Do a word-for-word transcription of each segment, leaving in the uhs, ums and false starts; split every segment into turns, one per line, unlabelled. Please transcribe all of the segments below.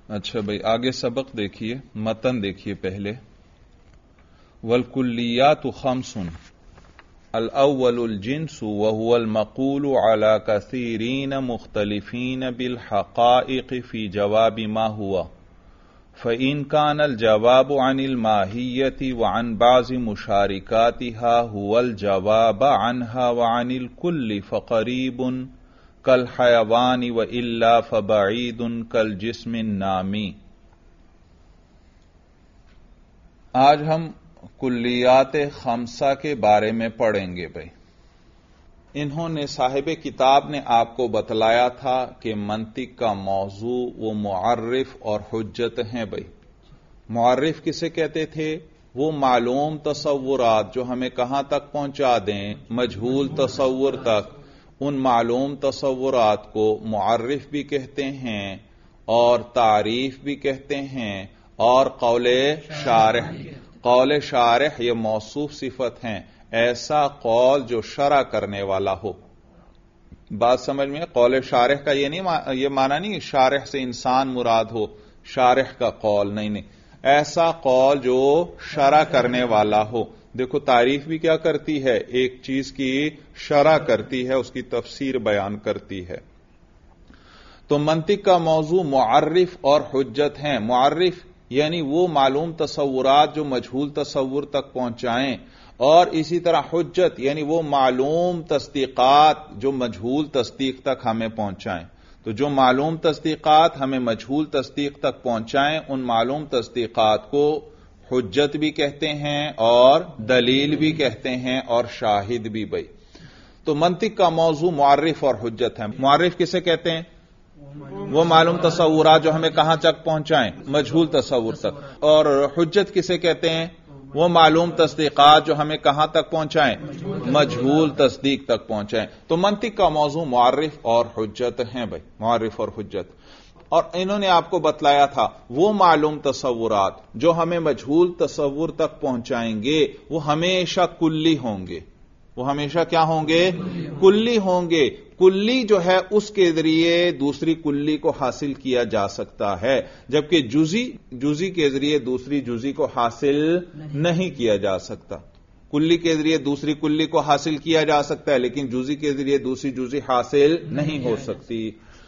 اچھا بھائی آگے سبق دیکھیے، متن دیکھیے پہلے. والکلیات خمس الاول الجنس وهو المقول على كثيرين مختلفين بالحقائق في جواب ما هو، فإن كان الجواب عن الماهية وعن بعض مشاركاتها هو الجواب عنها وعن الكل فقريب كالحيوان وإلا فبعيد كالجسم النامي. آج ہم کلیات خمسہ کے بارے میں پڑھیں گے بھائی. انہوں نے صاحب کتاب نے آپ کو بتلایا تھا کہ منطق کا موضوع وہ معرف اور حجت ہیں بھائی. معرف کسے کہتے تھے؟ وہ معلوم تصورات جو ہمیں کہاں تک پہنچا دیں، مجہول تصور تک. ان معلوم تصورات کو معرف بھی کہتے ہیں اور تعریف بھی کہتے ہیں اور قول شارح. قول شارح یہ موصوف صفت ہیں، ایسا قول جو شرح کرنے والا ہو. بات سمجھ میں؟ قول شارح کا یہ نہیں یہ معنی نہیں شارح سے انسان مراد ہو، شارح کا قول نہیں نہیں ایسا قول جو شرح کرنے والا ہو. دیکھو تعریف بھی کیا کرتی ہے؟ ایک چیز کی شرح کرتی ہے، اس کی تفسیر بیان کرتی ہے. تو منطق کا موضوع معرف اور حجت ہیں. معرف یعنی وہ معلوم تصورات جو مجہول تصور تک پہنچائیں، اور اسی طرح حجت یعنی وہ معلوم تصدیقات جو مجہول تصدیق تک ہمیں پہنچائیں. تو جو معلوم تصدیقات ہمیں مجہول تصدیق تک پہنچائیں ان معلوم تصدیقات کو حجت بھی کہتے ہیں اور دلیل بھی کہتے ہیں اور شاہد بھی بھائی. تو منطق کا موضوع معرف اور حجت ہے. معرف کسے کہتے ہیں؟ وہ معلوم تصورات جو ہمیں کہاں تک پہنچائیں، مجہول تصور تک. اور حجت کسے کہتے ہیں؟ وہ معلوم تصدیقات جو ہمیں کہاں تک پہنچائیں، مجہول تصدیق تک پہنچائیں. تو منطق کا موضوع معرف اور حجت ہیں بھائی، معرف اور حجت. اور انہوں نے آپ کو بتلایا تھا وہ معلوم تصورات جو ہمیں مجہول تصور تک پہنچائیں گے وہ ہمیشہ کلی ہوں گے. وہ ہمیشہ کیا ہوں گے؟ کلی ہوں گے. کلی جو ہے اس کے ذریعے دوسری کلی کو حاصل کیا جا سکتا ہے، جبکہ جزی جزی کے ذریعے دوسری جزی کو حاصل نہیں کیا جا سکتا. کلی کے ذریعے دوسری کلی کو حاصل کیا جا سکتا ہے لیکن جزی کے ذریعے دوسری جزی حاصل نہیں ہو سکتی.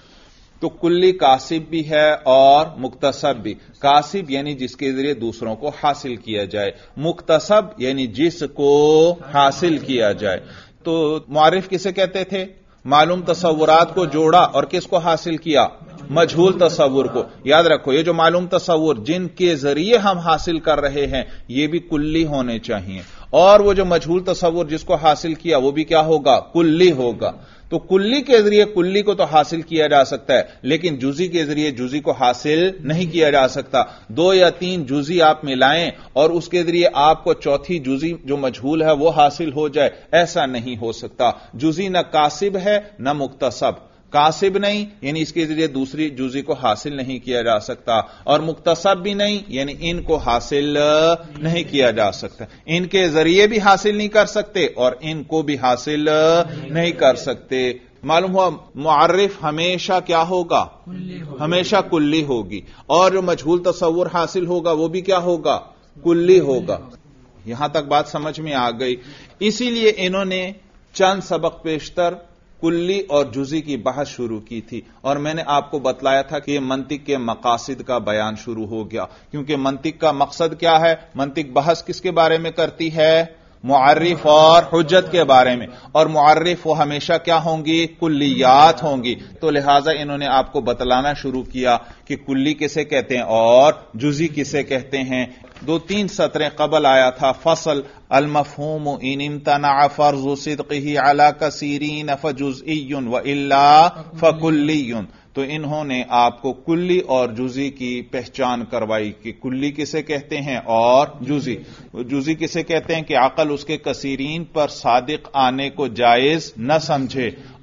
تو کلی کاسب بھی ہے اور مکتسب بھی. کاسب یعنی جس کے ذریعے دوسروں کو حاصل کیا جائے، مکتسب یعنی جس کو حاصل کیا جائے. تو معرف کسے کہتے تھے؟ معلوم تصورات کو جوڑا اور کس کو حاصل کیا؟ مجہول تصور کو. یاد رکھو یہ جو معلوم تصور جن کے ذریعے ہم حاصل کر رہے ہیں یہ بھی کلی ہونے چاہیے، اور وہ جو مجہول تصور جس کو حاصل کیا وہ بھی کیا ہوگا؟ کلی ہوگا. تو کلی کے ذریعے کلی کو تو حاصل کیا جا سکتا ہے لیکن جزی کے ذریعے جزی کو حاصل نہیں کیا جا سکتا. دو یا تین جزی آپ ملائیں اور اس کے ذریعے آپ کو چوتھی جزی جو مجہول ہے وہ حاصل ہو جائے، ایسا نہیں ہو سکتا. جزی نہ کاسب ہے نہ مکتسب. کاسب نہیں یعنی اس کے ذریعے دوسری جزی کو حاصل نہیں کیا جا سکتا، اور مکتسب بھی نہیں یعنی ان کو حاصل نہیں کیا جا سکتا. ان کے ذریعے بھی حاصل نہیں کر سکتے اور ان کو بھی حاصل نہیں کر سکتے. معلوم ہوا معرف ہمیشہ کیا ہوگا؟ ہمیشہ کلی ہوگی، اور جو مجہول تصور حاصل ہوگا وہ بھی کیا ہوگا؟ کلی ہوگا. یہاں تک بات سمجھ میں آ گئی. اسی لیے انہوں نے چند سبق پیشتر کلی اور جزی کی بحث شروع کی تھی، اور میں نے آپ کو بتلایا تھا کہ یہ منطق کے مقاصد کا بیان شروع ہو گیا. کیونکہ منطق کا مقصد کیا ہے؟ منطق بحث کس کے بارے میں کرتی ہے؟ معرف اور حجت کے بارے میں. اور معرف وہ ہمیشہ کیا ہوں گی؟ کلیات ہوں گی. تو لہذا انہوں نے آپ کو بتلانا شروع کیا کہ کلی کسے کہتے ہیں اور جزی کسے کہتے ہیں. دو تین سطریں قبل آیا تھا فصل المفہوم ان امتنع فرض صدقه على كثيرين فجزئی والا فکلی. تو انہوں نے آپ کو کلی اور جزی کی پہچان کروائی کہ کلی کسے کہتے ہیں اور جزی. جزی کسے کہتے ہیں کہ عقل اس کے کثیرین پر صادق آنے کو جائز نہ سمجھے،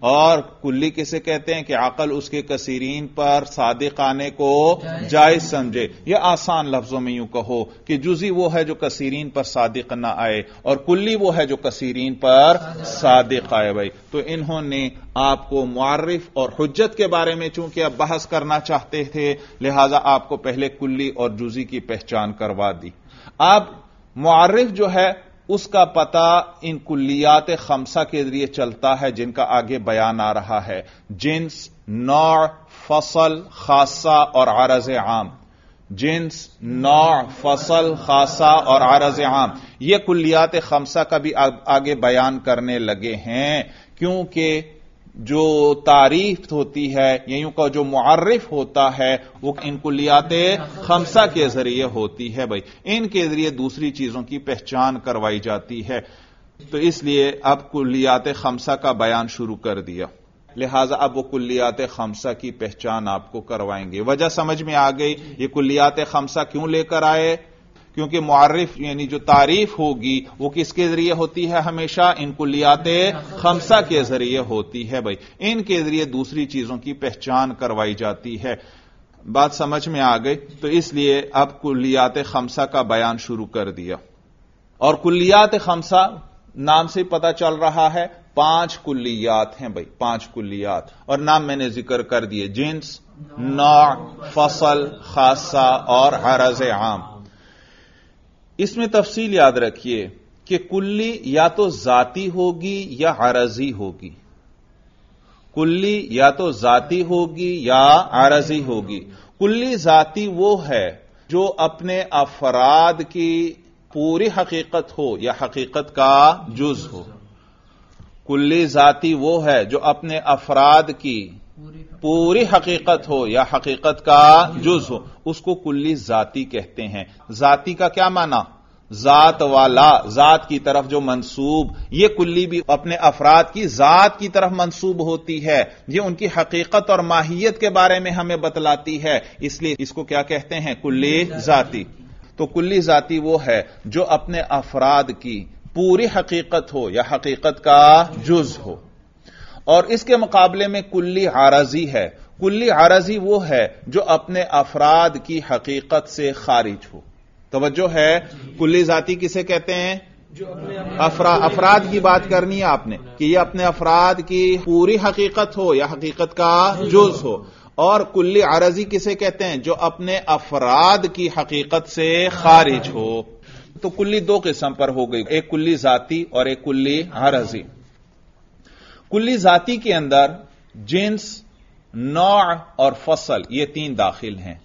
اور کلی کسے کہتے ہیں کہ عقل اس کے کثیرین پر صادق آنے کو جائز سمجھے، یا آسان لفظوں میں یوں کہو کہ جزئی وہ ہے جو کثیرین پر صادق نہ آئے اور کلی وہ ہے جو کثیرین پر صادق آئے. بھائی تو انہوں نے آپ کو معرف اور حجت کے بارے میں چونکہ اب بحث کرنا چاہتے تھے لہذا آپ کو پہلے کلی اور جزئی کی پہچان کروا دی. اب معرف جو ہے اس کا پتہ ان کلیات خمسہ کے ذریعے چلتا ہے جن کا آگے بیان آ رہا ہے: جنس، نوع، فصل، خاصہ اور عرض عام. جنس، نوع، فصل، خاصہ اور عرض عام، یہ کلیات خمسہ کا بھی آگے بیان کرنے لگے ہیں، کیونکہ جو تعریف ہوتی ہے یا یوں کہ جو معرف ہوتا ہے وہ ان کلیات خمسہ کے ذریعے ہوتی ہے. بھائی ان کے ذریعے دوسری چیزوں کی پہچان کروائی جاتی ہے، تو اس لیے اب کلیات خمسہ کا بیان شروع کر دیا. لہذا اب وہ کلیات خمسہ کی پہچان آپ کو کروائیں گے. وجہ سمجھ میں آ گئی یہ کلیات خمسہ کیوں لے کر آئے؟ کیونکہ معرف یعنی جو تعریف ہوگی وہ کس کے ذریعے ہوتی ہے؟ ہمیشہ ان کلیات خمسہ کے ذریعے ہوتی ہے. بھائی ان کے ذریعے دوسری چیزوں کی پہچان کروائی جاتی ہے. بات سمجھ میں آ گئی؟ تو اس لیے اب کلیات خمسہ کا بیان شروع کر دیا. اور کلیات خمسہ نام سے پتہ چل رہا ہے پانچ کلیات ہیں. بھائی پانچ کلیات، اور نام میں نے ذکر کر دیے: جنس، نوع، فصل، خاصہ اور عرض عام. اس میں تفصیل یاد رکھیے کہ کلی یا تو ذاتی ہوگی یا عرضی ہوگی. کلی یا تو ذاتی ہوگی یا عرضی ہوگی. کلی ذاتی وہ ہے جو اپنے افراد کی پوری حقیقت ہو یا حقیقت کا جز ہو. کلی ذاتی وہ ہے جو اپنے افراد کی پوری حقیقت ہو یا حقیقت کا جز ہو، اس کو کلی ذاتی کہتے ہیں. ذاتی کا کیا معنی؟ ذات والا، ذات کی طرف جو منسوب. یہ کلی بھی اپنے افراد کی ذات کی طرف منسوب ہوتی ہے، یہ ان کی حقیقت اور ماہیت کے بارے میں ہمیں بتلاتی ہے، اس لیے اس کو کیا کہتے ہیں؟ کلی ذاتی. تو کلی ذاتی وہ ہے جو اپنے افراد کی پوری حقیقت ہو یا حقیقت کا جز ہو. اور اس کے مقابلے میں کلی عارضی ہے. کلی عارضی وہ ہے جو اپنے افراد کی حقیقت سے خارج ہو. توجہ ہے؟ کلی ذاتی کسے کہتے ہیں؟ جو اپنے افراد افراد کی بات کرنی ہے آپ نے کہ یہ اپنے افراد کی پوری حقیقت ہو یا حقیقت کا جز ہو. اور کلی عارضی کسے کہتے ہیں؟ جو اپنے افراد کی حقیقت سے خارج ہو. تو کلی دو قسم پر ہو گئی، ایک کلی ذاتی اور ایک کلی عارضی. کلی ذاتی کے اندر جنس، نوع اور فصل یہ تین داخل ہیں.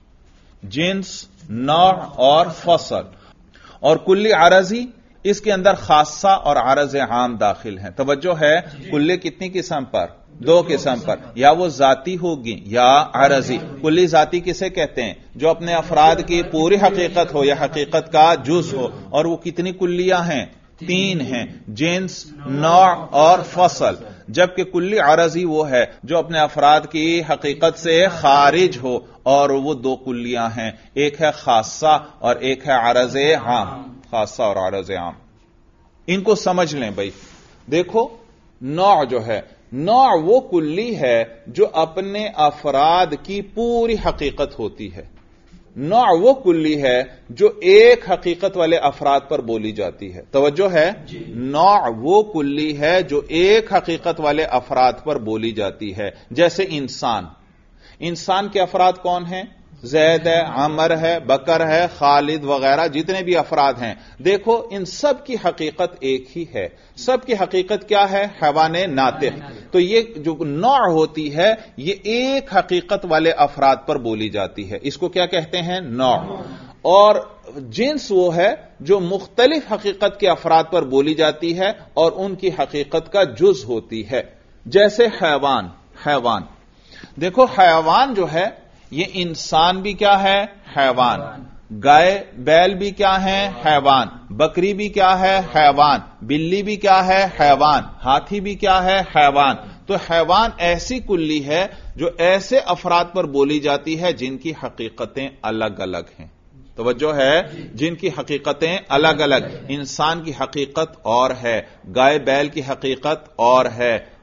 جنس، نوع اور فصل. اور کلی عارضی اس کے اندر خاصہ اور عرض عام داخل ہیں. توجہ ہے؟ کلی کتنی قسم پر؟ دو قسم پر، یا وہ ذاتی ہوگی یا عارضی. کلی ذاتی کسے کہتے ہیں؟ جو اپنے افراد کی پوری حقیقت ہو یا حقیقت کا جز ہو. اور وہ کتنی کلیاں ہیں؟ تین ہیں: جنس، نوع اور فصل. جبکہ کلی عارضی وہ ہے جو اپنے افراد کی حقیقت سے خارج ہو، اور وہ دو کلیاں ہیں، ایک ہے خاصہ اور ایک ہے عرض عام. خاصہ اور عرض عام ان کو سمجھ لیں. بھائی دیکھو، نوع جو ہے، نوع وہ کلی ہے جو اپنے افراد کی پوری حقیقت ہوتی ہے. نوع وہ کلی ہے جو ایک حقیقت والے افراد پر بولی جاتی ہے. توجہ ہے؟ نوع وہ کلی ہے جو ایک حقیقت والے افراد پر بولی جاتی ہے. جیسے انسان. انسان کے افراد کون ہیں؟ زید ہے، عمر ہے، بکر ہے، خالد وغیرہ جتنے بھی افراد ہیں. دیکھو ان سب کی حقیقت ایک ہی ہے. سب کی حقیقت کیا ہے؟ حیوان ناطق. تو یہ جو نوع ہوتی ہے یہ ایک حقیقت والے افراد پر بولی جاتی ہے. اس کو کیا کہتے ہیں؟ نوع. اور جنس وہ ہے جو مختلف حقیقت کے افراد پر بولی جاتی ہے اور ان کی حقیقت کا جز ہوتی ہے. جیسے حیوان. حیوان دیکھو، حیوان جو ہے یہ انسان بھی کیا ہے؟ حیوان. گائے بیل بھی کیا ہے؟ حیوان. بکری بھی کیا ہے؟ حیوان. بلی بھی کیا ہے؟ حیوان. ہاتھی بھی کیا ہے؟ حیوان. تو حیوان ایسی کلی ہے جو ایسے افراد پر بولی جاتی ہے جن کی حقیقتیں الگ الگ ہیں. توجہ ہے؟ جن کی حقیقتیں الگ الگ. انسان کی حقیقت اور ہے، گائے بیل کی حقیقت اور ہے،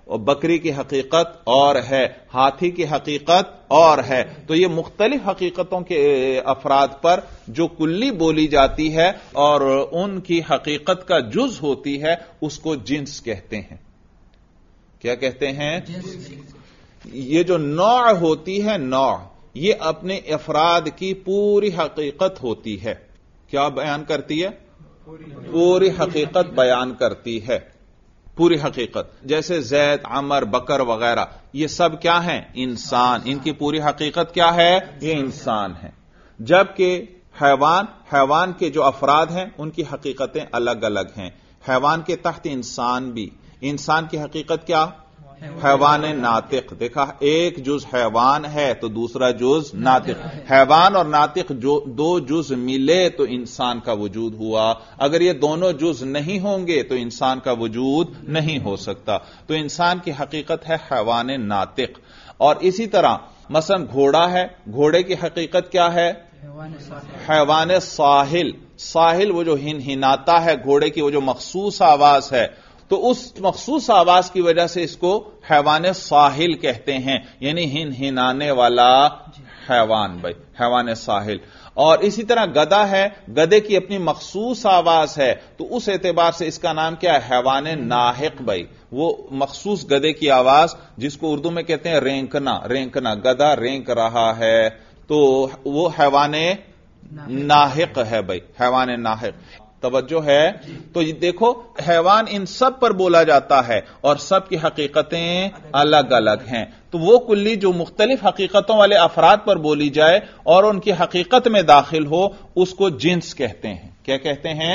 اور بکری کی حقیقت اور ہے، ہاتھی کی حقیقت اور ہے. تو یہ مختلف حقیقتوں کے افراد پر جو کلی بولی جاتی ہے اور ان کی حقیقت کا جز ہوتی ہے اس کو جنس کہتے ہیں. کیا کہتے ہیں؟ یہ جو نوع ہوتی ہے، نوع یہ اپنے افراد کی پوری حقیقت ہوتی ہے. کیا بیان کرتی ہے؟ پوری حقیقت بیان کرتی ہے، پوری حقیقت. جیسے زید، عمر، بکر وغیرہ یہ سب کیا ہیں؟ انسان. ان کی پوری حقیقت کیا ہے؟ یہ انسان ہے. جبکہ حیوان، حیوان کے جو افراد ہیں ان کی حقیقتیں الگ الگ ہیں. حیوان کے تحت انسان بھی. انسان کی حقیقت کیا؟ حیوان ناطق. دیکھا، ایک جز حیوان ہے تو دوسرا جز ناطق. حیوان اور ناطق جو دو جز ملے تو انسان کا وجود ہوا. اگر یہ دونوں جز نہیں ہوں گے تو انسان کا وجود نہیں ہو سکتا. تو انسان کی حقیقت ہے حیوان ناطق. اور اسی طرح مثلا گھوڑا ہے، گھوڑے کی حقیقت کیا ہے؟ حیوان ساحل. ساحل وہ جو ہن ہناتا ہے، گھوڑے کی وہ جو مخصوص آواز ہے، تو اس مخصوص آواز کی وجہ سے اس کو حیوان ساحل کہتے ہیں، یعنی ہن ہنانے والا حیوان. بھائی حیوان ساحل. اور اسی طرح گدھا ہے، گدھے کی اپنی مخصوص آواز ہے تو اس اعتبار سے اس کا نام کیا ہے؟ حیوان ناحق. بھائی وہ مخصوص گدھے کی آواز جس کو اردو میں کہتے ہیں رینکنا. رینکنا، گدھا رینک رہا ہے تو وہ حیوان ناحق ہے. بھائی حیوان ناحق. توجہ ہے؟ تو دیکھو حیوان ان سب پر بولا جاتا ہے اور سب کی حقیقتیں الگ الگ ہیں. تو وہ کلی جو مختلف حقیقتوں والے افراد پر بولی جائے اور ان کی حقیقت میں داخل ہو اس کو جنس کہتے ہیں. کیا کہتے ہیں؟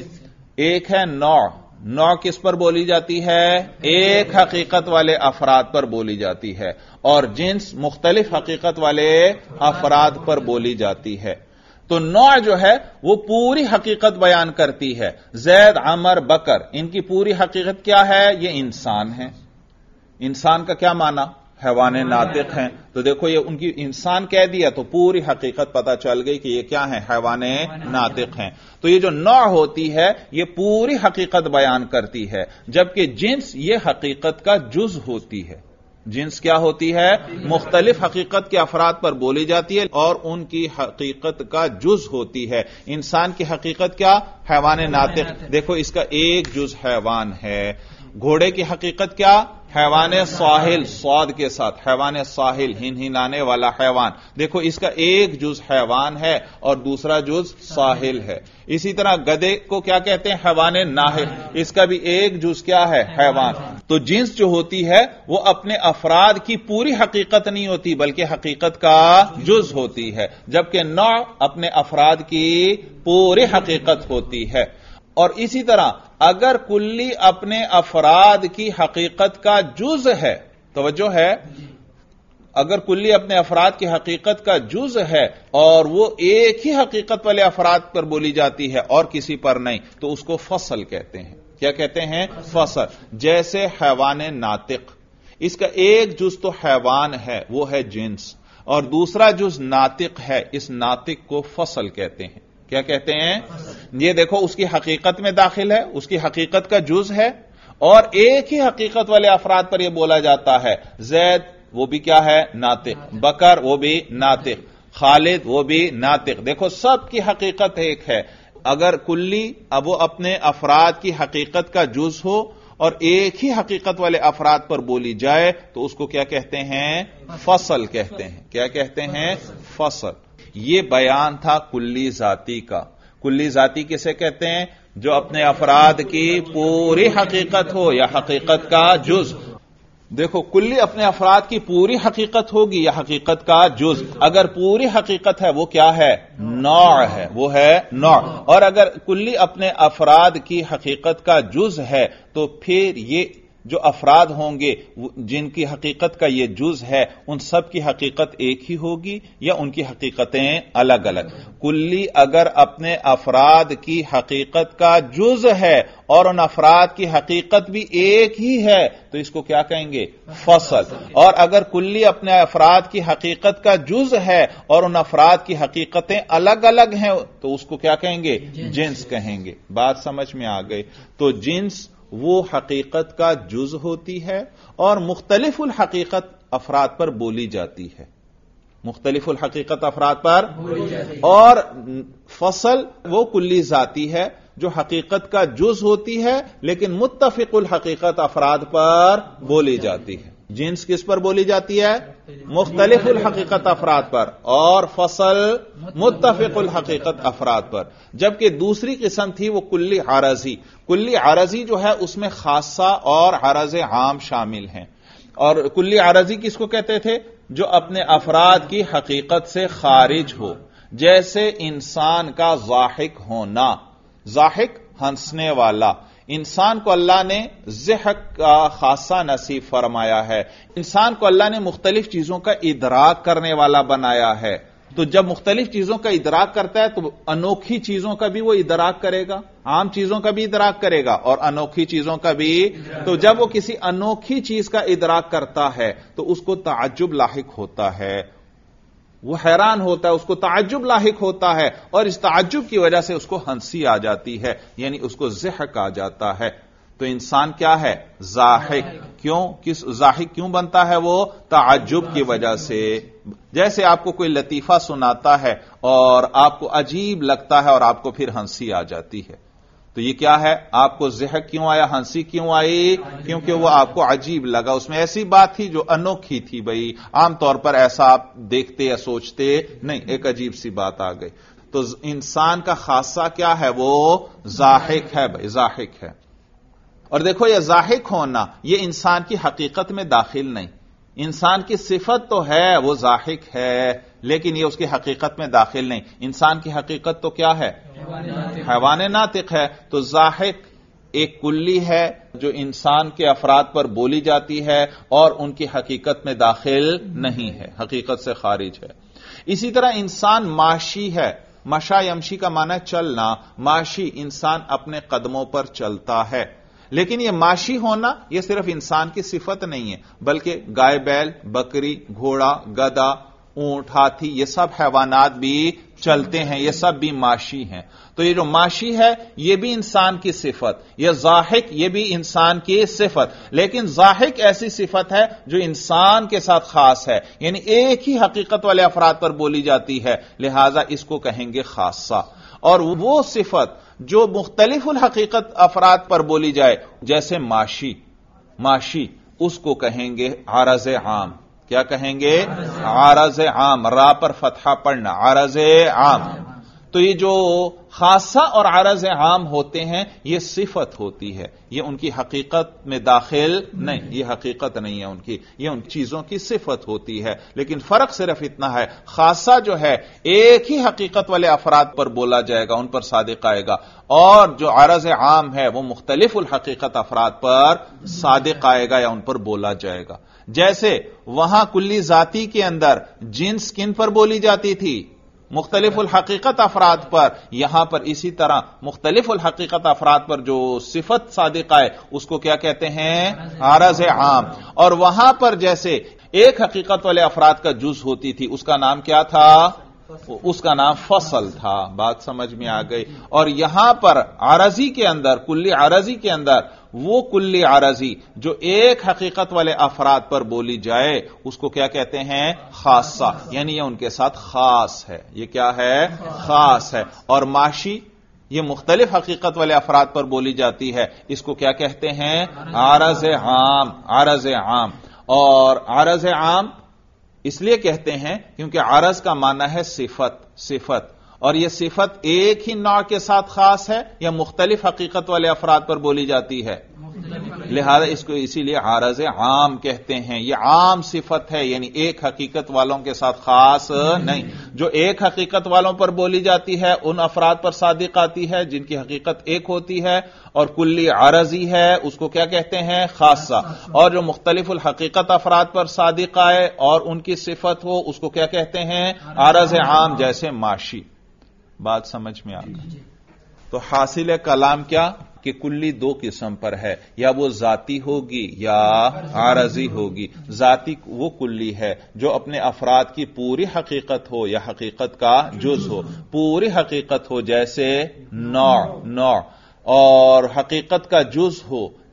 ایک ہے نوع. نوع کس پر بولی جاتی ہے؟ ایک حقیقت والے افراد پر بولی جاتی ہے. اور جنس مختلف حقیقت والے افراد پر بولی جاتی ہے. تو نوع جو ہے وہ پوری حقیقت بیان کرتی ہے. زید، عمر، بکر ان کی پوری حقیقت کیا ہے؟ یہ انسان ہیں. انسان کا کیا معنی؟ حیوان ناطق ہیں. تو دیکھو یہ ان کی انسان کہہ دیا تو پوری حقیقت پتہ چل گئی کہ یہ کیا ہیں؟ حیوان ناطق ہیں. تو یہ جو نوع ہوتی ہے یہ پوری حقیقت بیان کرتی ہے، جبکہ جنس یہ حقیقت کا جز ہوتی ہے. جنس کیا ہوتی ہے؟ مختلف حقیقت کے افراد پر بولی جاتی ہے اور ان کی حقیقت کا جز ہوتی ہے. انسان کی حقیقت کیا؟ حیوان ناطق. دیکھو اس کا ایک جز حیوان ہے. گھوڑے کی حقیقت کیا؟ حیوان ساحل، صاد کے ساتھ حیوان ساحل، ہن ہنانے والا حیوان. دیکھو اس کا ایک جز حیوان ہے اور دوسرا جز ساحل ہے. اسی طرح گدھے کو کیا کہتے ہیں؟ حیوان ناحق. اس کا بھی ایک جز کیا ہے؟ حیوان. تو جنس جو ہوتی ہے وہ اپنے افراد کی پوری حقیقت نہیں ہوتی بلکہ حقیقت کا جز ہوتی ہے، جبکہ نوع اپنے افراد کی پوری حقیقت ہوتی ہے. اور اسی طرح اگر کلی اپنے افراد کی حقیقت کا جز ہے، توجہ ہے، اگر کلی اپنے افراد کی حقیقت کا جز ہے اور وہ ایک ہی حقیقت والے افراد پر بولی جاتی ہے اور کسی پر نہیں تو اس کو فصل کہتے ہیں. کیا کہتے ہیں؟ فصل. جیسے حیوان ناطق، اس کا ایک جز تو حیوان ہے وہ ہے جنس، اور دوسرا جز ناطق ہے، اس ناطق کو فصل کہتے ہیں. کیا کہتے ہیں؟ یہ دیکھو اس کی حقیقت میں داخل ہے، اس کی حقیقت کا جز ہے اور ایک ہی حقیقت والے افراد پر یہ بولا جاتا ہے. زید وہ بھی کیا ہے؟ ناطق. بکر وہ بھی ناطق. خالد وہ بھی ناطق. دیکھو سب کی حقیقت ایک ہے. اگر کلی اب وہ اپنے افراد کی حقیقت کا جز ہو اور ایک ہی حقیقت والے افراد پر بولی جائے تو اس کو کیا کہتے ہیں؟ فصل کہتے ہیں. کیا کہتے ہیں؟ فصل. یہ بیان تھا کلی ذاتی کا. کلی ذاتی کسے کہتے ہیں؟ جو اپنے افراد کی پوری حقیقت ہو یا حقیقت کا جز. دیکھو کلی اپنے افراد کی پوری حقیقت ہوگی یا حقیقت کا جز. اگر پوری حقیقت ہے وہ کیا ہے؟ نوع ہے، وہ ہے نوع. اور اگر کلی اپنے افراد کی حقیقت کا جز ہے تو پھر یہ جو افراد ہوں گے جن کی حقیقت کا یہ جز ہے ان سب کی حقیقت ایک ہی ہوگی یا ان کی حقیقتیں الگ الگ. کلی اگر اپنے افراد کی حقیقت کا جز ہے اور ان افراد کی حقیقت بھی ایک ہی ہے تو اس کو کیا کہیں گے؟ فصل. اور اگر کلی اپنے افراد کی حقیقت کا جز ہے اور ان افراد کی حقیقتیں الگ الگ ہیں تو اس کو کیا کہیں گے؟ جنس کہیں گے. بات سمجھ میں آ گئی. تو جنس وہ حقیقت کا جز ہوتی ہے اور مختلف الحقیقت افراد پر بولی جاتی ہے، مختلف الحقیقت افراد پر بولی جاتی ہے، اور فصل وہ کلی ذاتی ہے جو حقیقت کا جز ہوتی ہے لیکن متفق الحقیقت افراد پر بولی جاتی ہے۔ جنس کس پر بولی جاتی ہے؟ مختلف الحقیقت افراد پر، اور فصل متفق الحقیقت افراد پر۔ جبکہ دوسری قسم تھی وہ کلی عارضی۔ کلی عارضی جو ہے اس میں خاصہ اور عرض عام شامل ہیں، اور کلی عارضی کس کو کہتے تھے؟ جو اپنے افراد کی حقیقت سے خارج ہو، جیسے انسان کا ضاحک ہونا، ضاحک ہنسنے والا۔ انسان کو اللہ نے ضحک کا خاصہ نصیب فرمایا ہے، انسان کو اللہ نے مختلف چیزوں کا ادراک کرنے والا بنایا ہے، تو جب مختلف چیزوں کا ادراک کرتا ہے تو انوکھی چیزوں کا بھی وہ ادراک کرے گا، عام چیزوں کا بھی ادراک کرے گا اور انوکھی چیزوں کا بھی۔ تو جب وہ کسی انوکھی چیز کا ادراک کرتا ہے تو اس کو تعجب لاحق ہوتا ہے، وہ حیران ہوتا ہے، اس کو تعجب لاحق ہوتا ہے، اور اس تعجب کی وجہ سے اس کو ہنسی آ جاتی ہے، یعنی اس کو ضحک آ جاتا ہے۔ تو انسان کیا ہے؟ ضاحک۔ کیوں؟ کس ضاحک کیوں بنتا ہے؟ وہ تعجب کی وجہ سے۔ جیسے آپ کو کوئی لطیفہ سناتا ہے اور آپ کو عجیب لگتا ہے اور آپ کو پھر ہنسی آ جاتی ہے، تو یہ کیا ہے؟ آپ کو ضحک کیوں آیا، ہنسی کیوں آئی؟ کیونکہ وہ آپ کو عجیب لگا، اس میں ایسی بات تھی جو انوکھی تھی۔ بھئی عام طور پر ایسا آپ دیکھتے یا سوچتے نہیں، ایک عجیب سی بات آ گئی۔ تو انسان کا خاصہ کیا ہے؟ وہ ضاحک ہے، بھئی ضاحک ہے۔ اور دیکھو یہ ضاحک ہونا یہ انسان کی حقیقت میں داخل نہیں، انسان کی صفت تو ہے وہ ضاحک ہے، لیکن یہ اس کی حقیقت میں داخل نہیں۔ انسان کی حقیقت تو کیا ہے؟ حیوان ناطق ہے۔ تو ضاحک ایک کلی ہے جو انسان کے افراد پر بولی جاتی ہے اور ان کی حقیقت میں داخل نہیں ہے، حقیقت سے خارج ہے۔ اسی طرح انسان معاشی ہے۔ مشا یمشی کا معنی چلنا، معاشی انسان اپنے قدموں پر چلتا ہے، لیکن یہ معاشی ہونا یہ صرف انسان کی صفت نہیں ہے، بلکہ گائے، بیل، بکری، گھوڑا، گدھا، اونٹ، ہاتھی، یہ سب حیوانات بھی چلتے ہیں، یہ سب بھی معاشی ہیں۔ تو یہ جو معاشی ہے یہ بھی انسان کی صفت، یہ ضاحک یہ بھی انسان کی صفت، لیکن ضاحک ایسی صفت ہے جو انسان کے ساتھ خاص ہے، یعنی ایک ہی حقیقت والے افراد پر بولی جاتی ہے، لہذا اس کو کہیں گے خاصہ۔ اور وہ صفت جو مختلف الحقیقت افراد پر بولی جائے، جیسے معاشی، معاشی اس کو کہیں گے عرض عام۔ کیا کہیں گے؟ عرض عام، را پر فتحہ پڑھنا، عرض عام۔ تو یہ جو خاصہ اور عرض عام ہوتے ہیں یہ صفت ہوتی ہے، یہ ان کی حقیقت میں داخل نہیں، یہ حقیقت نہیں ہے ان کی، یہ ان چیزوں کی صفت ہوتی ہے۔ لیکن فرق صرف اتنا ہے، خاصہ جو ہے ایک ہی حقیقت والے افراد پر بولا جائے گا، ان پر صادق آئے گا، اور جو عرض عام ہے وہ مختلف الحقیقت افراد پر صادق آئے گا یا ان پر بولا جائے گا۔ جیسے وہاں کلی ذاتی کے اندر جنس کن پر بولی جاتی تھی؟ مختلف الحقیقت افراد پر۔ یہاں پر اسی طرح مختلف الحقیقت افراد پر جو صفت صادق آئے اس کو کیا کہتے ہیں؟ عرض عام۔ اور وہاں پر جیسے ایک حقیقت والے افراد کا جز ہوتی تھی، اس کا نام کیا تھا؟ اس کا نام فصل تھا۔ بات سمجھ میں آ گئی؟ اور یہاں پر عرضی کے اندر، کلی عرضی کے اندر وہ کلی عرضی جو ایک حقیقت والے افراد پر بولی جائے اس کو کیا کہتے ہیں؟ خاصہ، یعنی یہ ان کے ساتھ خاص ہے۔ یہ کیا ہے؟ خاص ہے۔ اور معاشی یہ مختلف حقیقت والے افراد پر بولی جاتی ہے، اس کو کیا کہتے ہیں؟ عرض عام، عرض عام۔ اور عرض عام اس لیے کہتے ہیں کیونکہ عرض کا معنی ہے صفت، صفت، اور یہ صفت ایک ہی نوع کے ساتھ خاص ہے یا مختلف حقیقت والے افراد پر بولی جاتی ہے، لہذا اس کو اسی لیے عرض عام کہتے ہیں۔ یہ عام صفت ہے، یعنی ایک حقیقت والوں کے ساتھ خاص نہیں۔ جو ایک حقیقت والوں پر بولی جاتی ہے ان افراد پر صادق آتی ہے جن کی حقیقت ایک ہوتی ہے، اور کلی عرضی ہے اس کو کیا کہتے ہیں؟ خاصہ۔ اور جو مختلف الحقیقت افراد پر صادق آئے اور ان کی صفت ہو اس کو کیا کہتے ہیں؟ عرض عام، جیسے معاشی۔ بات سمجھ میں آ گئی؟ تو حاصل کلام کیا کہ کلی دو قسم پر ہے، یا وہ ذاتی ہوگی یا عارضی ہوگی۔ ذاتی وہ کلی ہے جو اپنے افراد کی پوری حقیقت ہو یا حقیقت کا جز ہو، پوری حقیقت ہو جیسے نوع، نوع، اور حقیقت کا جز ہو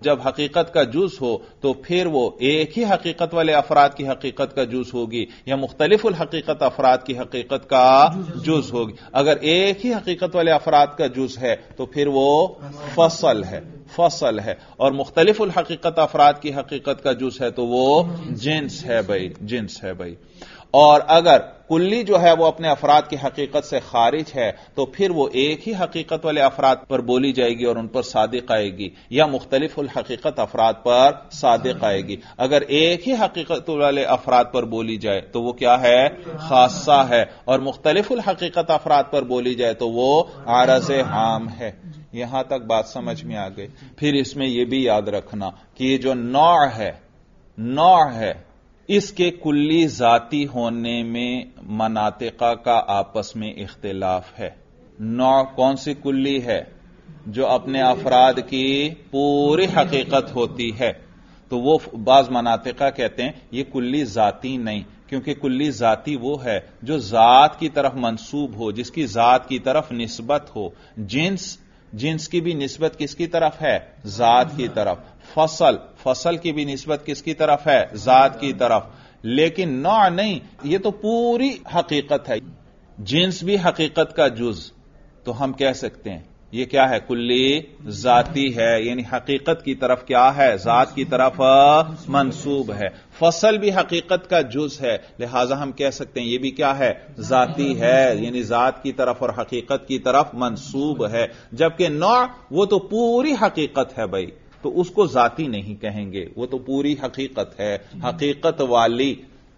جب حقیقت کا جز ہو تو پھر وہ ایک ہی حقیقت والے افراد کی حقیقت کا جز ہوگی یا مختلف الحقیقت افراد کی حقیقت کا جز ہوگی. اگر ایک ہی حقیقت والے افراد کا جز ہے تو پھر وہ فصل ہے فصل ہے اور مختلف الحقیقت افراد کی حقیقت کا جز ہے تو وہ جنس ہے بھائی جنس ہے بھائی. اور اگر کلی جو ہے وہ اپنے افراد کی حقیقت سے خارج ہے تو پھر وہ ایک ہی حقیقت والے افراد پر بولی جائے گی اور ان پر صادق آئے گی یا مختلف الحقیقت افراد پر صادق آئے گی. اگر ایک ہی حقیقت والے افراد پر بولی جائے تو وہ کیا ہے خاصہ ہے اور مختلف الحقیقت افراد پر بولی جائے تو وہ عارض عام ہے. یہاں تک بات سمجھ میں آ گئی. پھر اس میں یہ بھی یاد رکھنا کہ یہ جو نوع ہے نوع ہے اس کے کلی ذاتی ہونے میں مناطقہ کا آپس میں اختلاف ہے. نوع کون سی کلی ہے؟ جو اپنے افراد کی پوری حقیقت ہوتی ہے. تو وہ بعض مناطقہ کہتے ہیں یہ کلی ذاتی نہیں، کیونکہ کلی ذاتی وہ ہے جو ذات کی طرف منسوب ہو، جس کی ذات کی طرف نسبت ہو. جنس جنس کی بھی نسبت کس کی طرف ہے؟ ذات کی طرف. فصل فصل کی بھی نسبت کس کی طرف ہے؟ ذات کی طرف. لیکن نوع نہیں، یہ تو پوری حقیقت ہے. جنس بھی حقیقت کا جز، تو ہم کہہ سکتے ہیں یہ کیا ہے؟ کلی ذاتی ہے، یعنی حقیقت کی طرف کیا ہے؟ ذات کی طرف منسوب ہے. فصل بھی حقیقت کا جز ہے، لہذا ہم کہہ سکتے ہیں یہ بھی کیا ہے؟ ذاتی ہے، یعنی ذات کی طرف اور حقیقت کی طرف منسوب ہے. جبکہ نوع وہ تو پوری حقیقت ہے بھائی، تو اس کو ذاتی نہیں کہیں گے، وہ تو پوری حقیقت ہے، حقیقت والی.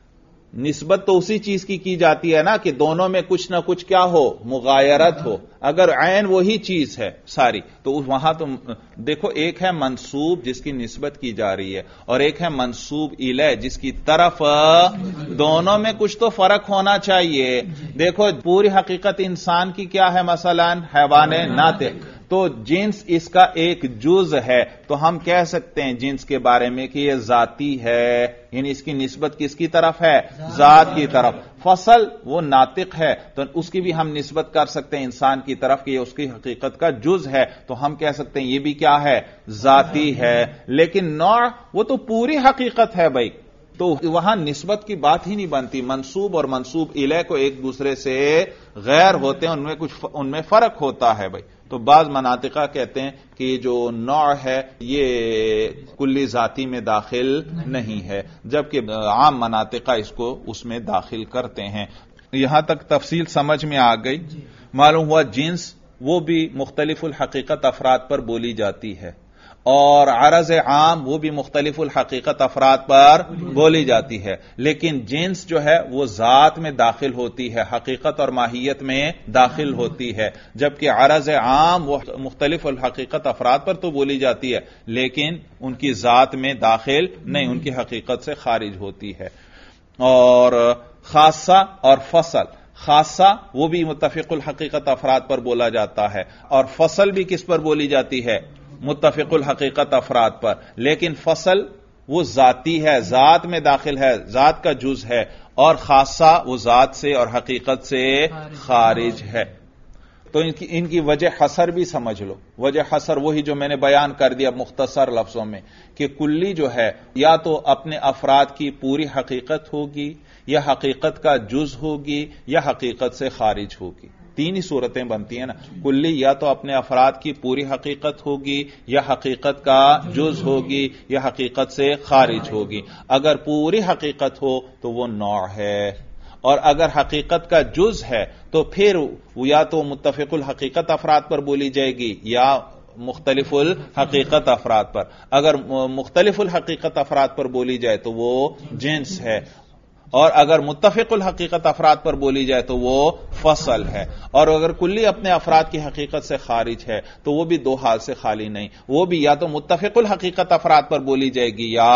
نسبت تو اسی چیز کی کی جاتی ہے نا کہ دونوں میں کچھ نہ کچھ کیا ہو؟ مغایرت ہو. اگر عین وہی چیز ہے ساری تو وہاں تو دیکھو ایک ہے منسوب جس کی نسبت کی جا رہی ہے اور ایک ہے منسوب الیہ جس کی طرف، دونوں میں کچھ تو فرق ہونا چاہیے. دیکھو پوری حقیقت انسان کی کیا ہے؟ مثلا حیوان ناطق، تو جنس اس کا ایک جز ہے، تو ہم کہہ سکتے ہیں جنس کے بارے میں کہ یہ ذاتی ہے، یعنی اس کی نسبت کس کی طرف ہے؟ ذات کی طرف. فصل وہ ناطق ہے تو اس کی بھی ہم نسبت کر سکتے ہیں انسان کی طرف کہ یہ اس کی حقیقت کا جز ہے، تو ہم کہہ سکتے ہیں یہ بھی کیا ہے؟ ذاتی ہے. لیکن نوع وہ تو پوری حقیقت ہے بھائی، تو وہاں نسبت کی بات ہی نہیں بنتی. منسوب اور منسوب الیہ کو ایک دوسرے سے غیر ہوتے ہیں، ان میں کچھ ان میں فرق ہوتا ہے بھائی. تو بعض مناطقہ کہتے ہیں کہ جو نوع ہے یہ کلی ذاتی میں داخل نہیں ہے، جبکہ عام مناطقہ اس کو اس میں داخل کرتے ہیں. یہاں تک تفصیل سمجھ میں آ گئی. معلوم ہوا جنس وہ بھی مختلف الحقیقت افراد پر بولی جاتی ہے اور عرض عام وہ بھی مختلف الحقیقت افراد پر بولی جاتی ہے. لیکن جنس جو ہے وہ ذات میں داخل ہوتی ہے، حقیقت اور ماہیت میں داخل ہوتی ہے، جبکہ عرض عام وہ مختلف الحقیقت افراد پر تو بولی جاتی ہے لیکن ان کی ذات میں داخل نہیں، ان کی حقیقت سے خارج ہوتی ہے. اور خاصہ اور فصل، خاصہ وہ بھی متفق الحقیقت افراد پر بولا جاتا ہے اور فصل بھی کس پر بولی جاتی ہے؟ متفق الحقیقت افراد پر. لیکن فصل وہ ذاتی ہے، ذات میں داخل ہے، ذات کا جز ہے، اور خاصہ وہ ذات سے اور حقیقت سے خارج ہے. تو ان کی ان کی وجہ حصر بھی سمجھ لو. وجہ حصر وہی جو میں نے بیان کر دیا مختصر لفظوں میں کہ کلی جو ہے یا تو اپنے افراد کی پوری حقیقت ہوگی یا حقیقت کا جز ہوگی یا حقیقت سے خارج ہوگی. تین ہی صورتیں بنتی ہیں نا. کلی یا تو اپنے افراد کی پوری حقیقت ہوگی یا حقیقت کا جز ہوگی یا حقیقت سے خارج ہوگی. اگر پوری حقیقت ہو تو وہ نوع ہے، اور اگر حقیقت کا جز ہے تو پھر یا تو متفق الحقیقت افراد پر بولی جائے گی یا مختلف الحقیقت افراد پر. اگر مختلف الحقیقت افراد پر بولی جائے تو وہ جنس ہے، اور اگر متفق الحقیقت افراد پر بولی جائے تو وہ فصل ہے. اور اگر کلی اپنے افراد کی حقیقت سے خارج ہے تو وہ بھی دو حال سے خالی نہیں، وہ بھی یا تو متفق الحقیقت افراد پر بولی جائے گی یا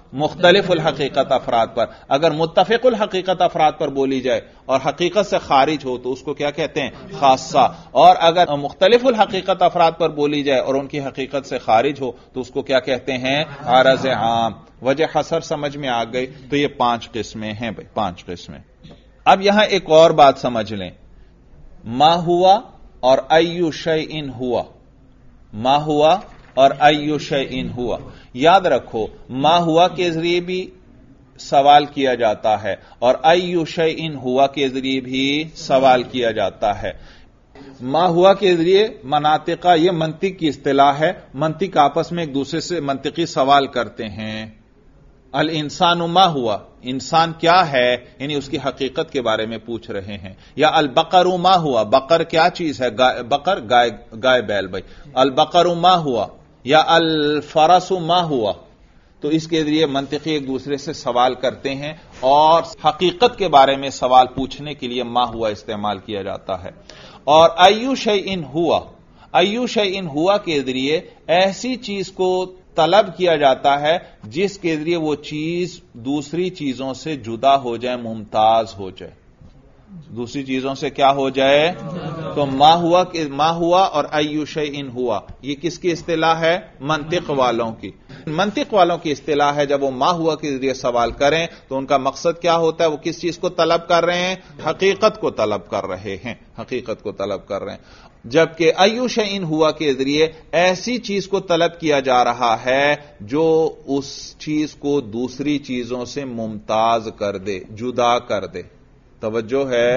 مختلف الحقیقت افراد پر. اگر متفق الحقیقت افراد پر بولی جائے اور حقیقت سے خارج ہو تو اس کو کیا کہتے ہیں؟ خاصہ. اور اگر مختلف الحقیقت افراد پر بولی جائے اور ان کی حقیقت سے خارج ہو تو اس کو کیا کہتے ہیں؟ عارض عام. وجہ حصر سمجھ میں آ گئی. تو یہ پانچ قسمیں ہیں بھائی، پانچ قسمیں. اب یہاں ایک اور بات سمجھ لیں، ما ہوا اور ایو شیئن ہوا. ما ہوا اور ایو شیئن ہوا. یاد رکھو ما ہوا کے ذریعے بھی سوال کیا جاتا ہے اور ایو شیئن ہوا کے ذریعے بھی سوال کیا جاتا ہے. ما ہوا کے ذریعے مناطقہ یہ منطق کی اصطلاح ہے. منطق آپس میں ایک دوسرے سے منطقی سوال کرتے ہیں. الانسان ما ہوا، انسان کیا ہے، یعنی اس کی حقیقت کے بارے میں پوچھ رہے ہیں. یا البقر ما ہوا، بقر کیا چیز ہے، بقر گائے گائے بیل بھائی. البقر ما ہوا یا الفرس ما ہوا. تو اس کے ذریعے منطقی ایک دوسرے سے سوال کرتے ہیں اور حقیقت کے بارے میں سوال پوچھنے کے لیے ما ہوا استعمال کیا جاتا ہے. اور ایو شیئن ہوا، ایو شیئن ہوا کے ذریعے ایسی چیز کو طلب کیا جاتا ہے جس کے ذریعے وہ چیز دوسری چیزوں سے جدا ہو جائے، ممتاز ہو جائے، دوسری چیزوں سے کیا ہو جائے. تو ما ہوا ما ہوا اور ایو شیئن ہوا یہ کس کی اصطلاح ہے؟ منطق والوں کی. منطق والوں کی اصطلاح ہے جب وہ ما ہوا کے ذریعے سوال کریں تو ان کا مقصد کیا ہوتا ہے، وہ کس چیز کو طلب کر رہے ہیں؟ حقیقت کو طلب کر رہے ہیں، حقیقت کو طلب کر رہے ہیں. جبکہ ایو شیئن ہوا کے ذریعے ایسی چیز کو طلب کیا جا رہا ہے جو اس چیز کو دوسری چیزوں سے ممتاز کر دے، جدا کر دے. توجہ ہے.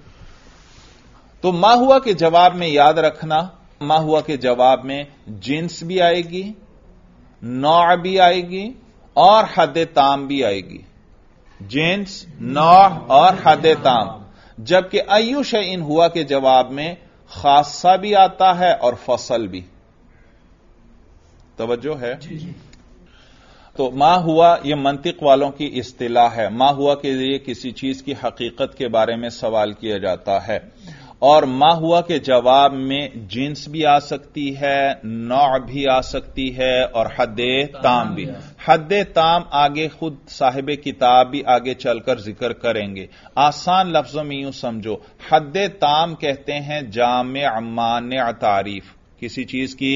تو ما ہوا کے جواب میں یاد رکھنا، ما ہوا کے جواب میں جنس بھی آئے گی، نوع بھی آئے گی اور حد تام بھی آئے گی. جنس، نوع اور حد تام. جبکہ ایو شیئن ہوا کے جواب میں خاصہ بھی آتا ہے اور فصل بھی. توجہ ہے. تو ما ہوا یہ منطق والوں کی اصطلاح ہے. ما ہوا کے ذریعے کسی چیز کی حقیقت کے بارے میں سوال کیا جاتا ہے. اور ما ہوا کے جواب میں جنس بھی آ سکتی ہے، نوع بھی آ سکتی ہے اور حد تام بھی. حد تام آگے خود صاحب کتاب بھی آگے چل کر ذکر کریں گے. آسان لفظوں میں یوں سمجھو، حد تام کہتے ہیں جامع مانع تعریف. کسی چیز کی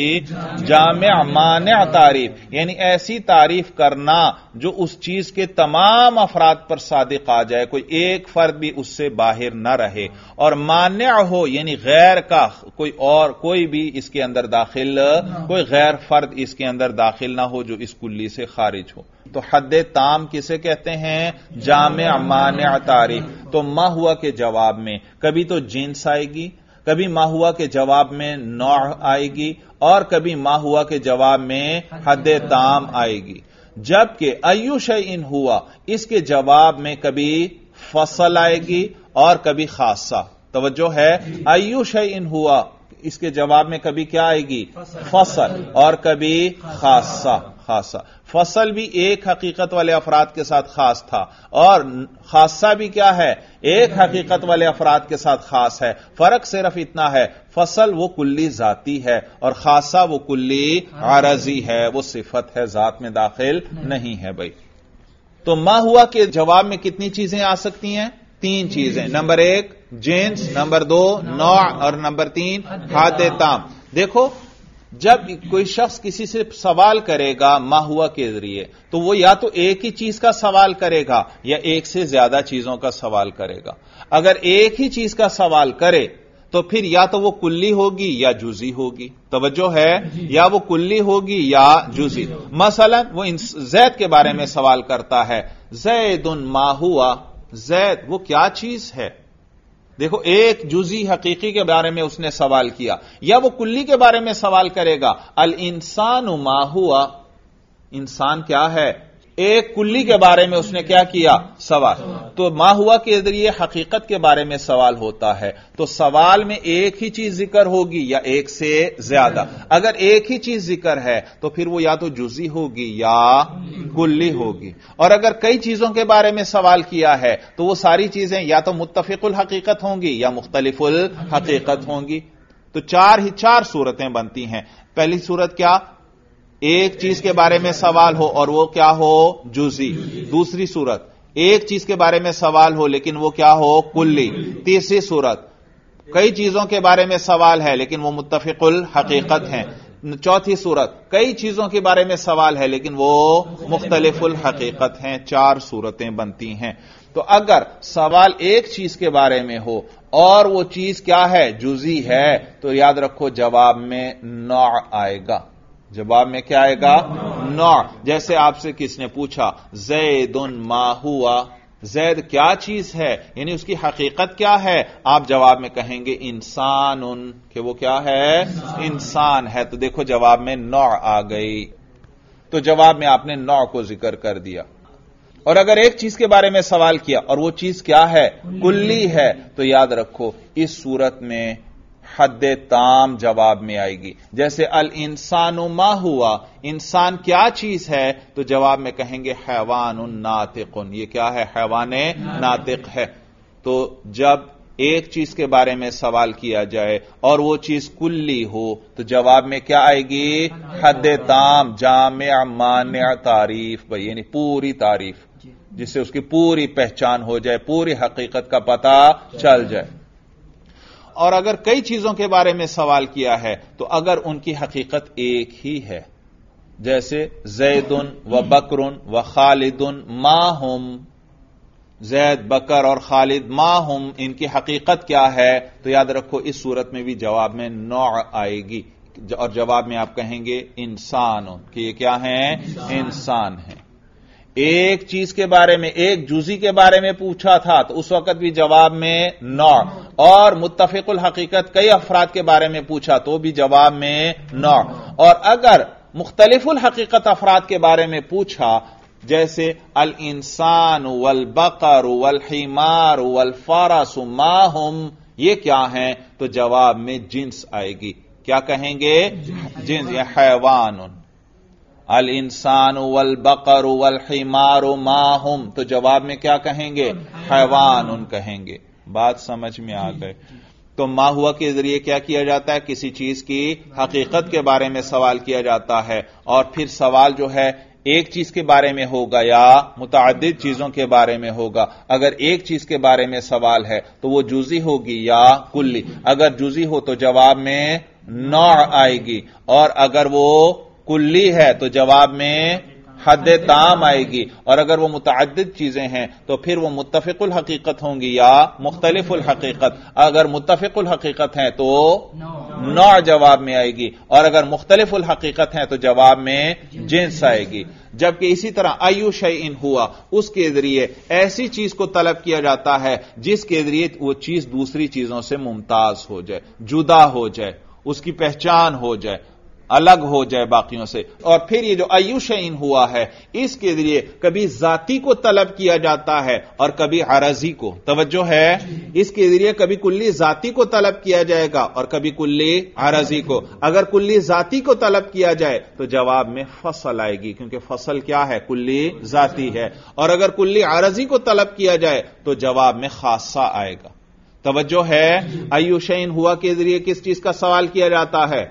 جامع مانع تعریف، یعنی ایسی تعریف کرنا جو اس چیز کے تمام افراد پر صادق آ جائے، کوئی ایک فرد بھی اس سے باہر نہ رہے. اور مانع ہو یعنی غیر کا کوئی اور کوئی بھی اس کے اندر داخل، کوئی غیر فرد اس کے اندر داخل نہ ہو جو اس کلی سے خارج ہو. تو حد تام کسے کہتے ہیں؟ جامع مانع تعریف. تو ما ہوا کے جواب میں کبھی تو جنس آئے گی، کبھی ما ہوا کے جواب میں نوع آئے گی اور کبھی ما ہوا کے جواب میں حد تام آئے گی. جبکہ ایو شیئن ہوا اس کے جواب میں کبھی فصل آئے گی اور کبھی خاصہ. توجہ ہے. ایو شیئن ہوا اس کے جواب میں کبھی کیا آئے گی؟ فصل اور کبھی خاصہ. خاصہ فصل بھی ایک حقیقت والے افراد کے ساتھ خاص تھا اور خاصہ بھی کیا ہے؟ ایک حقیقت والے افراد کے ساتھ خاص ہے. فرق صرف اتنا ہے، فصل وہ کلی ذاتی ہے اور خاصہ وہ کلی عارضی ہے، وہ صفت ہے، ذات میں داخل نہیں ہے. بھائی تو ما ہوا کے جواب میں کتنی چیزیں آ سکتی ہیں؟ تین چیزیں. نمبر ایک جنس، نمبر دو نوع اور نمبر تین حد تام. دیکھو جب کوئی شخص کسی سے سوال کرے گا ما ہوا کے ذریعے تو وہ یا تو ایک ہی چیز کا سوال کرے گا یا ایک سے زیادہ چیزوں کا سوال کرے گا. اگر ایک ہی چیز کا سوال کرے تو پھر یا تو وہ کلی ہوگی یا جزئی ہوگی. توجہ ہے. یا وہ کلی ہوگی یا جزئی. مثلا وہ زید کے بارے میں سوال کرتا ہے، زید ما ہوا، زید وہ کیا چیز ہے. دیکھو ایک جزئی حقیقی کے بارے میں اس نے سوال کیا. یا وہ کلی کے بارے میں سوال کرے گا، الانسان ما ہوا، انسان کیا ہے. ایک کلی کے بارے میں اس نے کیا کیا؟ سوال. تو ما ہوا کے ذریعے حقیقت کے بارے میں سوال ہوتا ہے تو سوال میں ایک ہی چیز ذکر ہوگی یا ایک سے زیادہ. اگر ایک ہی چیز ذکر ہے تو پھر وہ یا تو جزئی ہوگی یا کلی ہوگی. اور اگر کئی چیزوں کے بارے میں سوال کیا ہے تو وہ ساری چیزیں یا تو متفق الحقیقت ہوں گی یا مختلف الحقیقت ہوں گی. تو چار ہی چار صورتیں بنتی ہیں. پہلی صورت کیا؟ ایک چیز کے بارے میں سوال ہو اور وہ کیا ہو؟ جزئی. دوسری صورت ایک چیز کے بارے میں سوال ہو لیکن وہ کیا ہو؟ کلی. تیسری صورت کئی چیزوں کے بارے میں سوال ہے لیکن وہ متفق الحقیقت ہیں. چوتھی صورت کئی چیزوں کے بارے میں سوال ہے لیکن وہ مختلف الحقیقت ہیں. چار صورتیں بنتی ہیں. تو اگر سوال ایک چیز کے بارے میں ہو اور وہ چیز کیا ہے؟ جزئی ہے، تو یاد رکھو جواب میں نوع آئے گا. جواب میں کیا آئے گا؟ نوع. جیسے آپ سے کس نے پوچھا زید ما ہوا، زید کیا چیز ہے، یعنی اس کی حقیقت کیا ہے، آپ جواب میں کہیں گے انسان، کہ وہ کیا ہے؟ انسان ہے. تو دیکھو جواب میں نوع آ گئی. تو جواب میں آپ نے نوع کو ذکر کر دیا. اور اگر ایک چیز کے بارے میں سوال کیا اور وہ چیز کیا ہے؟ کلی ہے، تو یاد رکھو اس صورت میں حد تام جواب میں آئے گی. جیسے الانسان ما ہوا، انسان کیا چیز ہے، تو جواب میں کہیں گے حیوان ناطق. یہ کیا ہے؟ حیوان ناطق ہے. تو جب ایک چیز کے بارے میں سوال کیا جائے اور وہ چیز کلی ہو تو جواب میں کیا آئے گی؟ حد تام، جامع، مانع، تعریف. بھائی یعنی پوری تعریف، جس سے اس کی پوری پہچان ہو جائے، پوری حقیقت کا پتہ چل جائے. اور اگر کئی چیزوں کے بارے میں سوال کیا ہے تو اگر ان کی حقیقت ایک ہی ہے، جیسے زید و بکر و خالد ما ہم، زید، بکر اور خالد ما ہم، ان کی حقیقت کیا ہے، تو یاد رکھو اس صورت میں بھی جواب میں نوع آئے گی اور جواب میں آپ کہیں گے انسان، کہ یہ کیا ہیں؟ انسان ہیں. ایک چیز کے بارے میں، ایک جزئی کے بارے میں پوچھا تھا تو اس وقت بھی جواب میں نوع، اور متفق الحقیقت کئی افراد کے بارے میں پوچھا تو بھی جواب میں نوع. اور اگر مختلف الحقیقت افراد کے بارے میں پوچھا، جیسے الانسان والبقر والحمار والفرس ما ہم، یہ کیا ہیں، تو جواب میں جنس آئے گی. کیا کہیں گے؟ جنس، یا حیوان. الانسان والبقر والحمار ما ہم، تو جواب میں کیا کہیں گے؟ حیوان کہیں گے. بات سمجھ میں آ گئے. تو ما ہوا کے ذریعے کیا کیا جاتا ہے؟ کسی چیز کی حقیقت کے بارے میں سوال کیا جاتا ہے، اور پھر سوال جو ہے ایک چیز کے بارے میں ہوگا یا متعدد چیزوں کے بارے میں ہوگا. اگر ایک چیز کے بارے میں سوال ہے تو وہ جزئی ہوگی یا کلی. اگر جزئی ہو تو جواب میں نوع آئے گی، اور اگر وہ کلی ہے تو جواب میں حد تام آئے گی. اور اگر وہ متعدد چیزیں ہیں تو پھر وہ متفق الحقیقت ہوں گی یا مختلف الحقیقت. اگر متفق الحقیقت ہیں تو نوع جواب میں آئے گی، اور اگر مختلف الحقیقت ہیں تو جواب میں جنس آئے گی. جبکہ اسی طرح ایو شیئن ہوا، اس کے ذریعے ایسی چیز کو طلب کیا جاتا ہے جس کے ذریعے وہ چیز دوسری چیزوں سے ممتاز ہو جائے، جدا ہو جائے، اس کی پہچان ہو جائے، الگ ہو جائے باقیوں سے. اور پھر یہ جو ایو شیئن ہوا ہے، اس کے ذریعے کبھی ذاتی کو طلب کیا جاتا ہے اور کبھی عرضی کو. توجہ ہے، اس کے ذریعے کبھی کلی ذاتی کو طلب کیا جائے گا اور کبھی کلی عرضی کو. اگر کلی ذاتی کو طلب کیا جائے تو جواب میں فصل آئے گی، کیونکہ فصل کیا ہے؟ کلی ذاتی ہے. اور اگر کلی عرضی کو طلب کیا جائے تو جواب میں خاصہ آئے گا. توجہ ہے، ایو شیئن ہوا کے ذریعے کس چیز کا سوال کیا جاتا ہے؟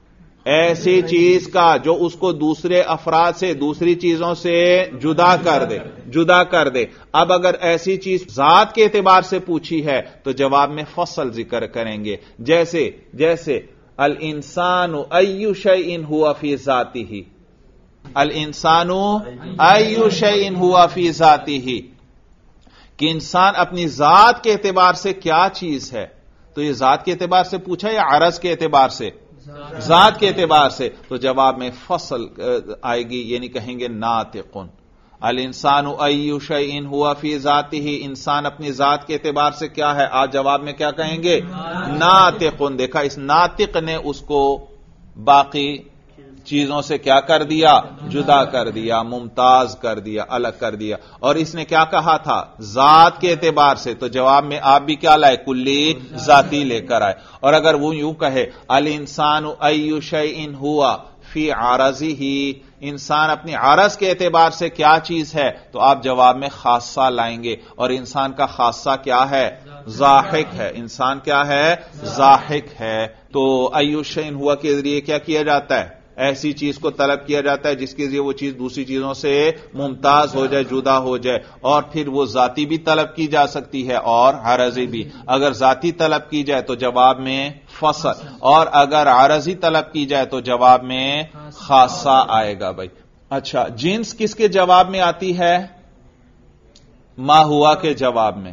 ایسی چیز کا جو اس کو دوسرے افراد سے، دوسری چیزوں سے جدا کر دے، جدا کر دے. اب اگر ایسی چیز ذات کے اعتبار سے پوچھی ہے تو جواب میں فصل ذکر کریں گے. جیسے جیسے الانسان ای شیء ہوا فی ذاتہ، الانسان ای شیء ہوا فی ذاتہ، کہ انسان اپنی ذات کے اعتبار سے کیا چیز ہے. تو یہ ذات کے اعتبار سے پوچھا یا عرض کے اعتبار سے؟ ذات کے اعتبار سے. تو جواب میں فصل آئے گی، یعنی کہیں گے ناطق. الانسان ای شیء ہوا فی ذاتہ، انسان اپنی ذات کے اعتبار سے کیا ہے؟ آج جواب میں کیا کہیں گے؟ ناطق. دیکھا، اس ناطق نے اس کو باقی چیزوں سے کیا کر دیا؟ جدا کر دیا، ممتاز کر دیا، الگ کر دیا. اور اس نے کیا کہا تھا؟ ذات کے اعتبار سے. تو جواب میں آپ بھی کیا لائے؟ کلی ذاتی لے کر آئے. اور اگر وہ یوں کہے الانسان ای شیء ہوا فی عارضہ، انسان اپنی عارض کے اعتبار سے کیا چیز ہے، تو آپ جواب میں خاصہ لائیں گے. اور انسان کا خاصہ کیا ہے؟ ضاحک ہے. انسان کیا ہے؟ ضاحک ہے. تو ای شیء ہوا کے ذریعے کیا کیا جاتا ہے؟ ایسی چیز کو طلب کیا جاتا ہے جس کے ذریعے وہ چیز دوسری چیزوں سے ممتاز ہو جائے، جدا ہو جائے. اور پھر وہ ذاتی بھی طلب کی جا سکتی ہے اور عارضی بھی. اگر ذاتی طلب کی جائے تو جواب میں فصل، اور اگر عارضی طلب کی جائے تو جواب میں خاصہ آئے گا. بھائی اچھا، جنس کس کے جواب میں آتی ہے؟ ما ہوا کے جواب میں.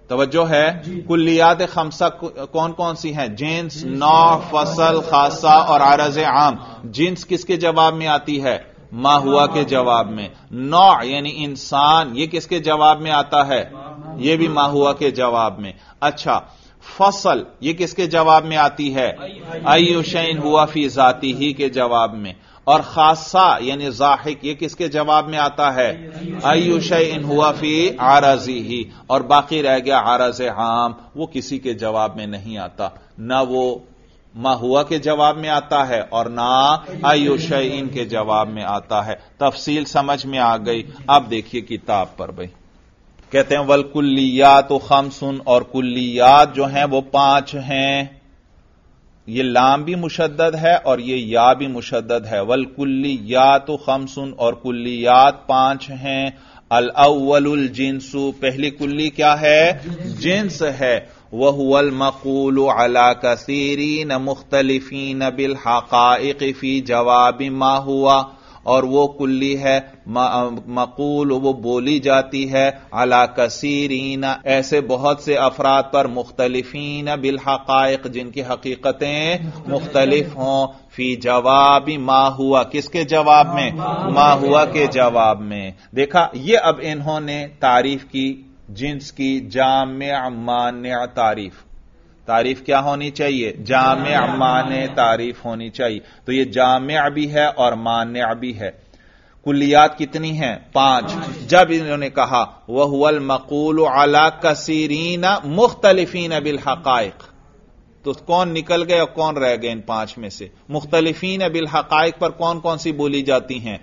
توجہ ہے؟ کلیات خمسہ کون کون سی ہیں؟ جنس، نوع، فصل، خاصہ اور عرض عام۔ جنس کس کے جواب میں آتی ہے؟ ما ہوا کے جواب میں۔ نوع یعنی انسان، یہ کس کے جواب میں آتا ہے؟ یہ بھی ما ہوا کے جواب میں۔ اچھا، فصل یہ کس کے جواب میں آتی ہے؟ ایو شیء ہوا فی ذاتی ہی کے جواب میں۔ اور خاصہ یعنی ضاحک یہ کس کے جواب میں آتا ہے؟ ایو شیء ہوا فی عارضہ۔ اور باقی رہ گیا عارض عام، وہ کسی کے جواب میں نہیں آتا، نہ وہ ما ہوا کے جواب میں آتا ہے اور نہ ایو شیء کے جواب میں آتا ہے۔ تفصیل سمجھ میں آ گئی؟ اب دیکھیے کتاب پر بھائی، کہتے ہیں والکلیات خمس، اور کلیات جو ہیں وہ پانچ ہیں۔ یہ لام بھی مشدد ہے اور یہ یا بھی مشدد ہے۔ والکلیات خمس، اور کلیات پانچ ہیں۔ الاول الجنس، پہلی کلی کیا ہے؟ جنس ہے۔ وهو المقول على كثيرين مختلفين بالحقائق في جواب ما هو، اور وہ کلی ہے مقول، وہ بولی جاتی ہے علی کثیرین، ایسے بہت سے افراد پر، مختلفین بالحقائق جن کی حقیقتیں مختلف ہوں، فی جواب ما ہوا، کس کے جواب میں؟ ما ہوا کے جواب میں۔ دیکھا، یہ اب انہوں نے تعریف کی جنس کی جامع مانع تعریف۔ تعریف کیا ہونی چاہیے؟ جامع مانع تعریف ہونی چاہیے۔ تو یہ جامع بھی ہے اور مانع بھی ہے۔ کلیات کتنی ہیں؟ پانچ۔ جب انہوں نے کہا وَهُوَ الْمَقُولُ عَلَى كَثِيرِينَ مُخْتَلِفِينَ بِالْحَقَائِقِ، تو کون نکل گئے اور کون رہ گئے ان پانچ میں سے؟ مختلفین بالحقائق پر کون کون سی بولی جاتی ہیں؟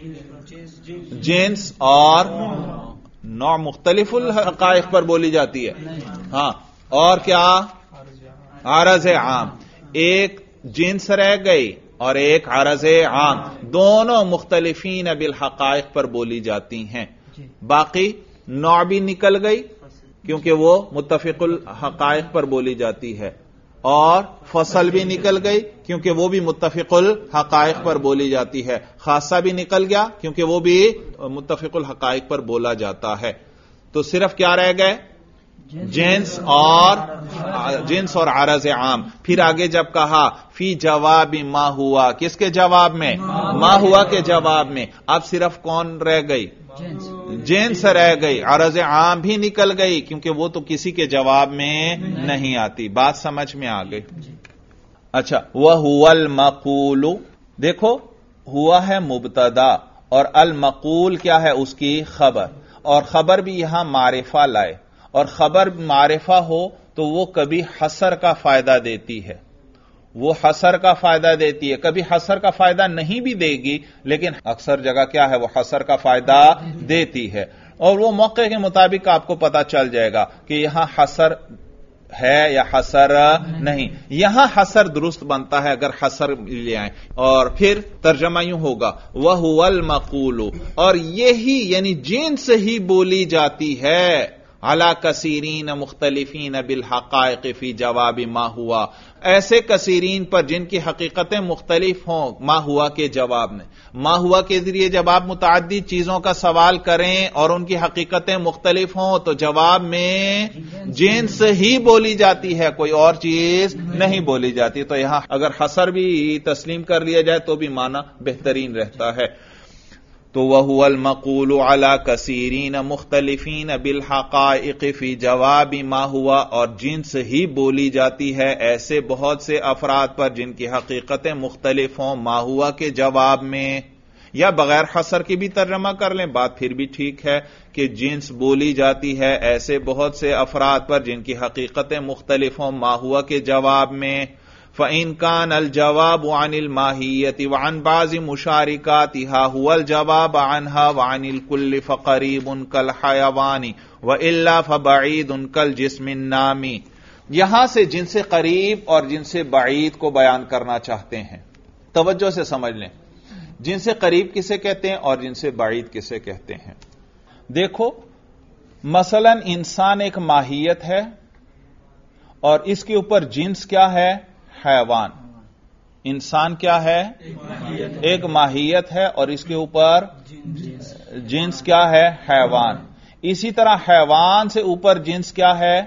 جنس اور نوع مختلف الحقائق پر بولی جاتی ہے، ہاں، اور کیا؟ عرض عام۔ ایک جنس رہ گئی اور ایک عرض عام، دونوں مختلفین بالحقائق پر بولی جاتی ہیں۔ باقی نوع بھی نکل گئی کیونکہ وہ متفق الحقائق پر بولی جاتی ہے، اور فصل بھی نکل گئی کیونکہ وہ بھی متفق الحقائق پر بولی جاتی ہے، خاصہ بھی نکل گیا کیونکہ وہ بھی متفق الحقائق پر بولا جاتا ہے۔ تو صرف کیا رہ گئے؟ جنس اور جنس اور عرض عام۔ پھر آگے جب کہا فی جواب ما ہوا، کس کے جواب میں؟ ما ہوا کے جواب میں۔ اب صرف کون رہ گئی؟ جنس رہ گئی، عرض عام بھی نکل گئی کیونکہ وہ تو کسی کے جواب میں نہیں آتی۔ بات سمجھ میں آ گئی؟ اچھا، وَهُوَ الْمَقُولُ، دیکھو ہوا ہے مبتدا اور المقول کیا ہے؟ اس کی خبر، اور خبر بھی یہاں معرفہ لائے، اور خبر معرفہ ہو تو وہ کبھی حصر کا فائدہ دیتی ہے، وہ حصر کا فائدہ دیتی ہے، کبھی حصر کا فائدہ نہیں بھی دے گی لیکن اکثر جگہ کیا ہے؟ وہ حصر کا فائدہ دیتی ہے، اور وہ موقع کے مطابق آپ کو پتا چل جائے گا کہ یہاں حصر ہے یا حصر نہیں۔ یہاں حصر درست بنتا ہے اگر حصر لے آئیں، اور پھر ترجمہ یوں ہوگا وَهُوَ الْمَقُولُ، اور یہی یعنی جنس ہی بولی جاتی ہے علی کثیرین مختلفین بالحقائق فی جواب ما ہوا، ایسے کثیرین پر جن کی حقیقتیں مختلف ہوں ما ہوا کے جواب میں۔ ما ہوا کے ذریعے جب آپ متعدد چیزوں کا سوال کریں اور ان کی حقیقتیں مختلف ہوں تو جواب میں جنس ہی بولی جاتی ہے، کوئی اور چیز نہیں بولی جاتی۔ تو یہاں اگر حصر بھی تسلیم کر لیا جائے تو بھی معنی بہترین رہتا ہے۔ تو وَهُوَ الْمَقُولُ عَلَى كَثِيرِينَ مُخْتَلِفِينَ بِالْحَقَائِقِ فِي جَوَابِ مَا هُوَ، اور جنس ہی بولی جاتی ہے ایسے بہت سے افراد پر جن کی حقیقتیں مختلف ہوں ما ہوا کے جواب میں۔ یا بغیر حصر کی بھی ترجمہ کر لیں، بات پھر بھی ٹھیک ہے کہ جنس بولی جاتی ہے ایسے بہت سے افراد پر جن کی حقیقتیں مختلف ہوں ما ہوا کے جواب میں۔ فَإِنْ كَانَ الْجَوَابُ عَنِ الْمَاهِيَّةِ وَعَنْ بَعْضِ مُشَارِكَاتِهَا هُوَ الْجَوَابَ عَنْهَا وَعَنِ الْكُلِّ فَقَرِيبٌ كَالْحَيَوَانِ وَإِلَّا فَبَعِيدٌ كَالْجِسْمِ النَّامِ، یہاں سے جن سے قریب اور جن سے بعید کو بیان کرنا چاہتے ہیں۔ توجہ سے سمجھ لیں، جن سے قریب کسے کہتے ہیں اور جن سے بعید کسے کہتے ہیں۔ دیکھو مثلا انسان ایک ماہیت ہے اور اس کے اوپر جنس کیا ہے؟ حیوان۔ انسان کیا ہے؟ ایک ماہیت ہے اور اس کے اوپر جنس کیا ہے؟ حیوان۔ اسی طرح حیوان سے اوپر جنس کیا ہے؟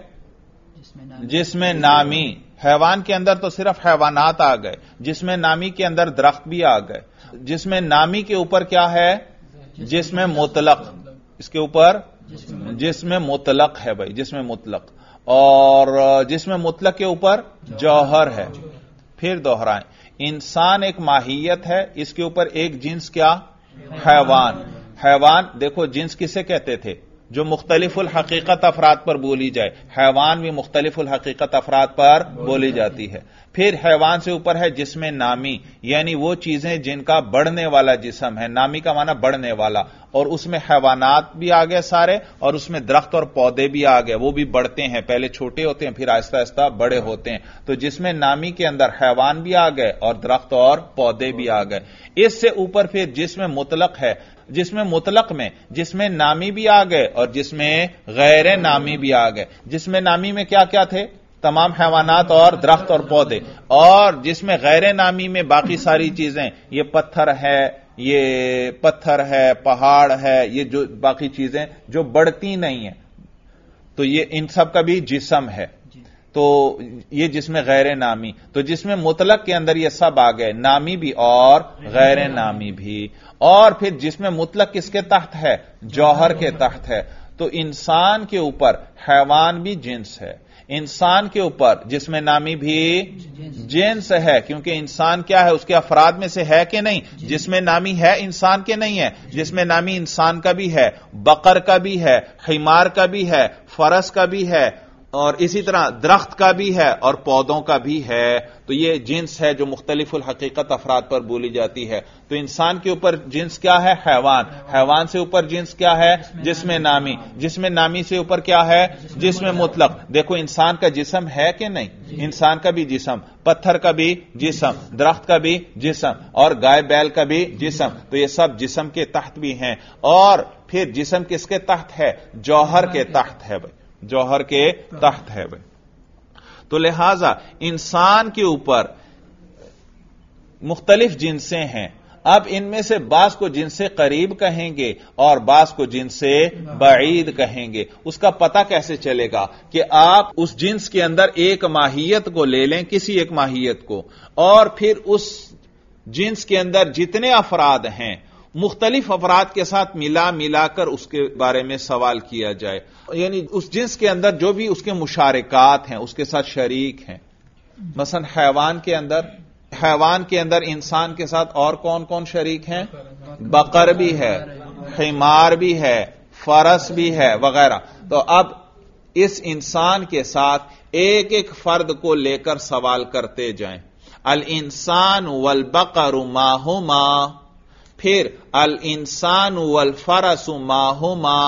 جسم نامی. حیوان کے اندر تو صرف حیوانات آ گئے، جسم نامی کے اندر درخت بھی آ گئے. جسم نامی کے اوپر کیا ہے؟ جسم مطلق. اس کے اوپر جسم مطلق ہے بھائی، جسم مطلق. اور جسم مطلق کے اوپر جوہر ہے. پھر دوہرائیں، انسان ایک ماہیت ہے، اس کے اوپر ایک جنس کیا؟ حیوان. حیوان دیکھو جنس کسے کہتے تھے؟ جو مختلف الحقیقت افراد پر بولی جائے. حیوان بھی مختلف الحقیقت افراد پر بولی جاتی ہے. پھر حیوان سے اوپر ہے جسم نامی، یعنی وہ چیزیں جن کا بڑھنے والا جسم ہے. نامی کا معنی بڑھنے والا، اور اس میں حیوانات بھی آ گئے سارے، اور اس میں درخت اور پودے بھی آ گئے. وہ بھی بڑھتے ہیں، پہلے چھوٹے ہوتے ہیں پھر آہستہ آہستہ بڑے ہوتے ہیں. تو جسم نامی کے اندر حیوان بھی آ گئے اور درخت اور پودے بھی آ گئے. اس سے اوپر پھر جسم مطلق ہے. جسم مطلق میں جسم نامی بھی آ گئے اور جسم غیر نامی بھی آ گئے. جسم نامی میں کیا کیا تھے؟ تمام حیوانات اور درخت اور پودے. اور جسم غیر نامی میں باقی ساری چیزیں، یہ پتھر ہے، یہ پتھر ہے، پہاڑ ہے، یہ جو باقی چیزیں جو بڑھتی نہیں ہیں، تو یہ ان سب کا بھی جسم ہے. تو یہ جسم غیر نامی. تو جسم مطلق کے اندر یہ سب آ گئے، نامی بھی اور غیر نامی بھی. اور پھر جسم مطلق کس کے تحت ہے؟ جوہر کے تحت ہے. تو انسان کے اوپر حیوان بھی جنس ہے، انسان کے اوپر جسم نامی بھی جنس ہے. کیونکہ انسان کیا ہے؟ اس کے افراد میں سے ہے کہ نہیں؟ جسم نامی ہے انسان کے نہیں ہے. جسم نامی انسان کا بھی ہے، بقر کا بھی ہے، حمار کا بھی ہے، فرس کا بھی ہے، اور اسی طرح درخت کا بھی ہے اور پودوں کا بھی ہے. تو یہ جنس ہے جو مختلف الحقیقت افراد پر بولی جاتی ہے. تو انسان کے اوپر جنس کیا ہے؟ حیوان. حیوان سے اوپر جنس کیا ہے؟ جسم نامی. جسم نامی سے اوپر کیا ہے؟ جسم مطلق. دیکھو انسان کا جسم ہے کہ نہیں؟ انسان کا بھی جسم، پتھر کا بھی جسم، درخت کا بھی جسم، اور گائے بیل کا بھی جسم. تو یہ سب جسم کے تحت بھی ہیں. اور پھر جسم کس کے تحت ہے؟ جوہر کے تحت ہے بھائی، جوہر کے تحت ہے بھائی. تو لہذا انسان کے اوپر مختلف جنسیں ہیں. اب ان میں سے بعض کو جن سے قریب کہیں گے اور بعض کو جن سے بعید کہیں گے. اس کا پتہ کیسے چلے گا؟ کہ آپ اس جنس کے اندر ایک ماہیت کو لے لیں، کسی ایک ماہیت کو، اور پھر اس جنس کے اندر جتنے افراد ہیں مختلف افراد کے ساتھ ملا ملا کر اس کے بارے میں سوال کیا جائے. یعنی اس جنس کے اندر جو بھی اس کے مشارکات ہیں، اس کے ساتھ شریک ہیں. مثلا حیوان کے اندر حیوان کے اندر انسان کے ساتھ اور کون کون شریک ہیں؟ بقر بھی ہے، حمار بھی ہے، فرس بھی ہے وغیرہ. تو اب اس انسان کے ساتھ ایک ایک فرد کو لے کر سوال کرتے جائیں. الانسان والبقر ما ہما، پھر الانسان والفرس ما ہما،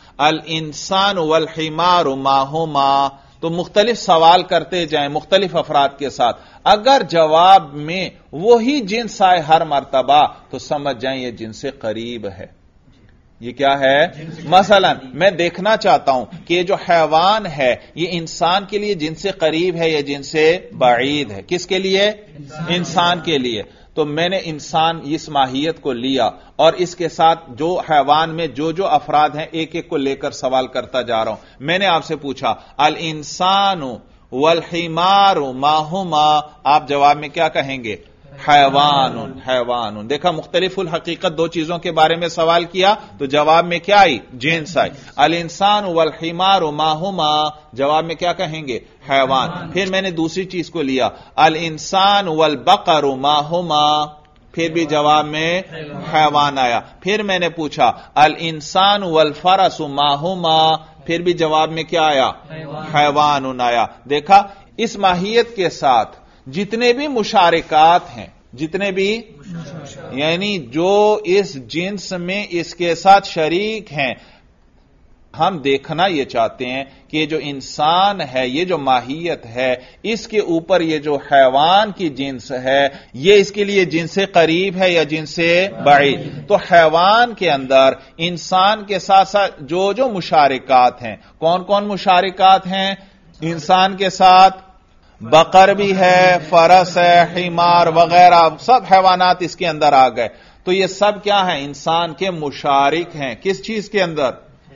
الانسان والحمار ما ہما. تو مختلف سوال کرتے جائیں مختلف افراد کے ساتھ. اگر جواب میں وہی جنس آئے ہر مرتبہ تو سمجھ جائیں یہ جن سے قریب ہے. یہ کیا ہے؟ مثلا میں دیکھنا چاہتا ہوں کہ یہ جو حیوان ہے یہ انسان کے لیے جن سے قریب ہے یا جن سے بعید ہے. کس کے لیے؟ انسان کے لیے. تو میں نے انسان اس ماہیت کو لیا اور اس کے ساتھ جو حیوان میں جو جو افراد ہیں ایک ایک کو لے کر سوال کرتا جا رہا ہوں. میں نے آپ سے پوچھا الانسان والحمار ما ہما، آپ جواب میں کیا کہیں گے؟ حیوان. حیوان. دیکھا مختلف الحقیقت دو چیزوں کے بارے میں سوال کیا تو جواب میں کیا آئی؟ جنس آئی. الانسان والحمار ما ہما، جواب میں کیا کہیں گے؟ حیوان. پھر میں نے دوسری چیز کو لیا الانسان والبقر ما ہما، پھر بھی جواب میں حیوان آیا. پھر میں نے پوچھا الانسان والفرس ما ہما، پھر بھی جواب میں کیا آیا؟ حیوان آیا. دیکھا اس ماہیت کے ساتھ جتنے بھی مشارکات ہیں، جتنے بھی یعنی جو اس جنس میں اس کے ساتھ شریک ہیں، ہم دیکھنا یہ چاہتے ہیں کہ یہ جو انسان ہے، یہ جو ماہیت ہے، اس کے اوپر یہ جو حیوان کی جنس ہے یہ اس کے لیے جن سے قریب ہے یا جن سے بعید. تو حیوان کے اندر انسان کے ساتھ ساتھ جو جو مشارکات ہیں، کون کون مشارکات ہیں انسان کے ساتھ؟ بقر بھی ہے، فرس ہے، حمار وغیرہ سب حیوانات اس کے اندر آ گئے. تو یہ سب کیا ہیں؟ انسان کے مشارک ہیں. کس چیز کے اندر؟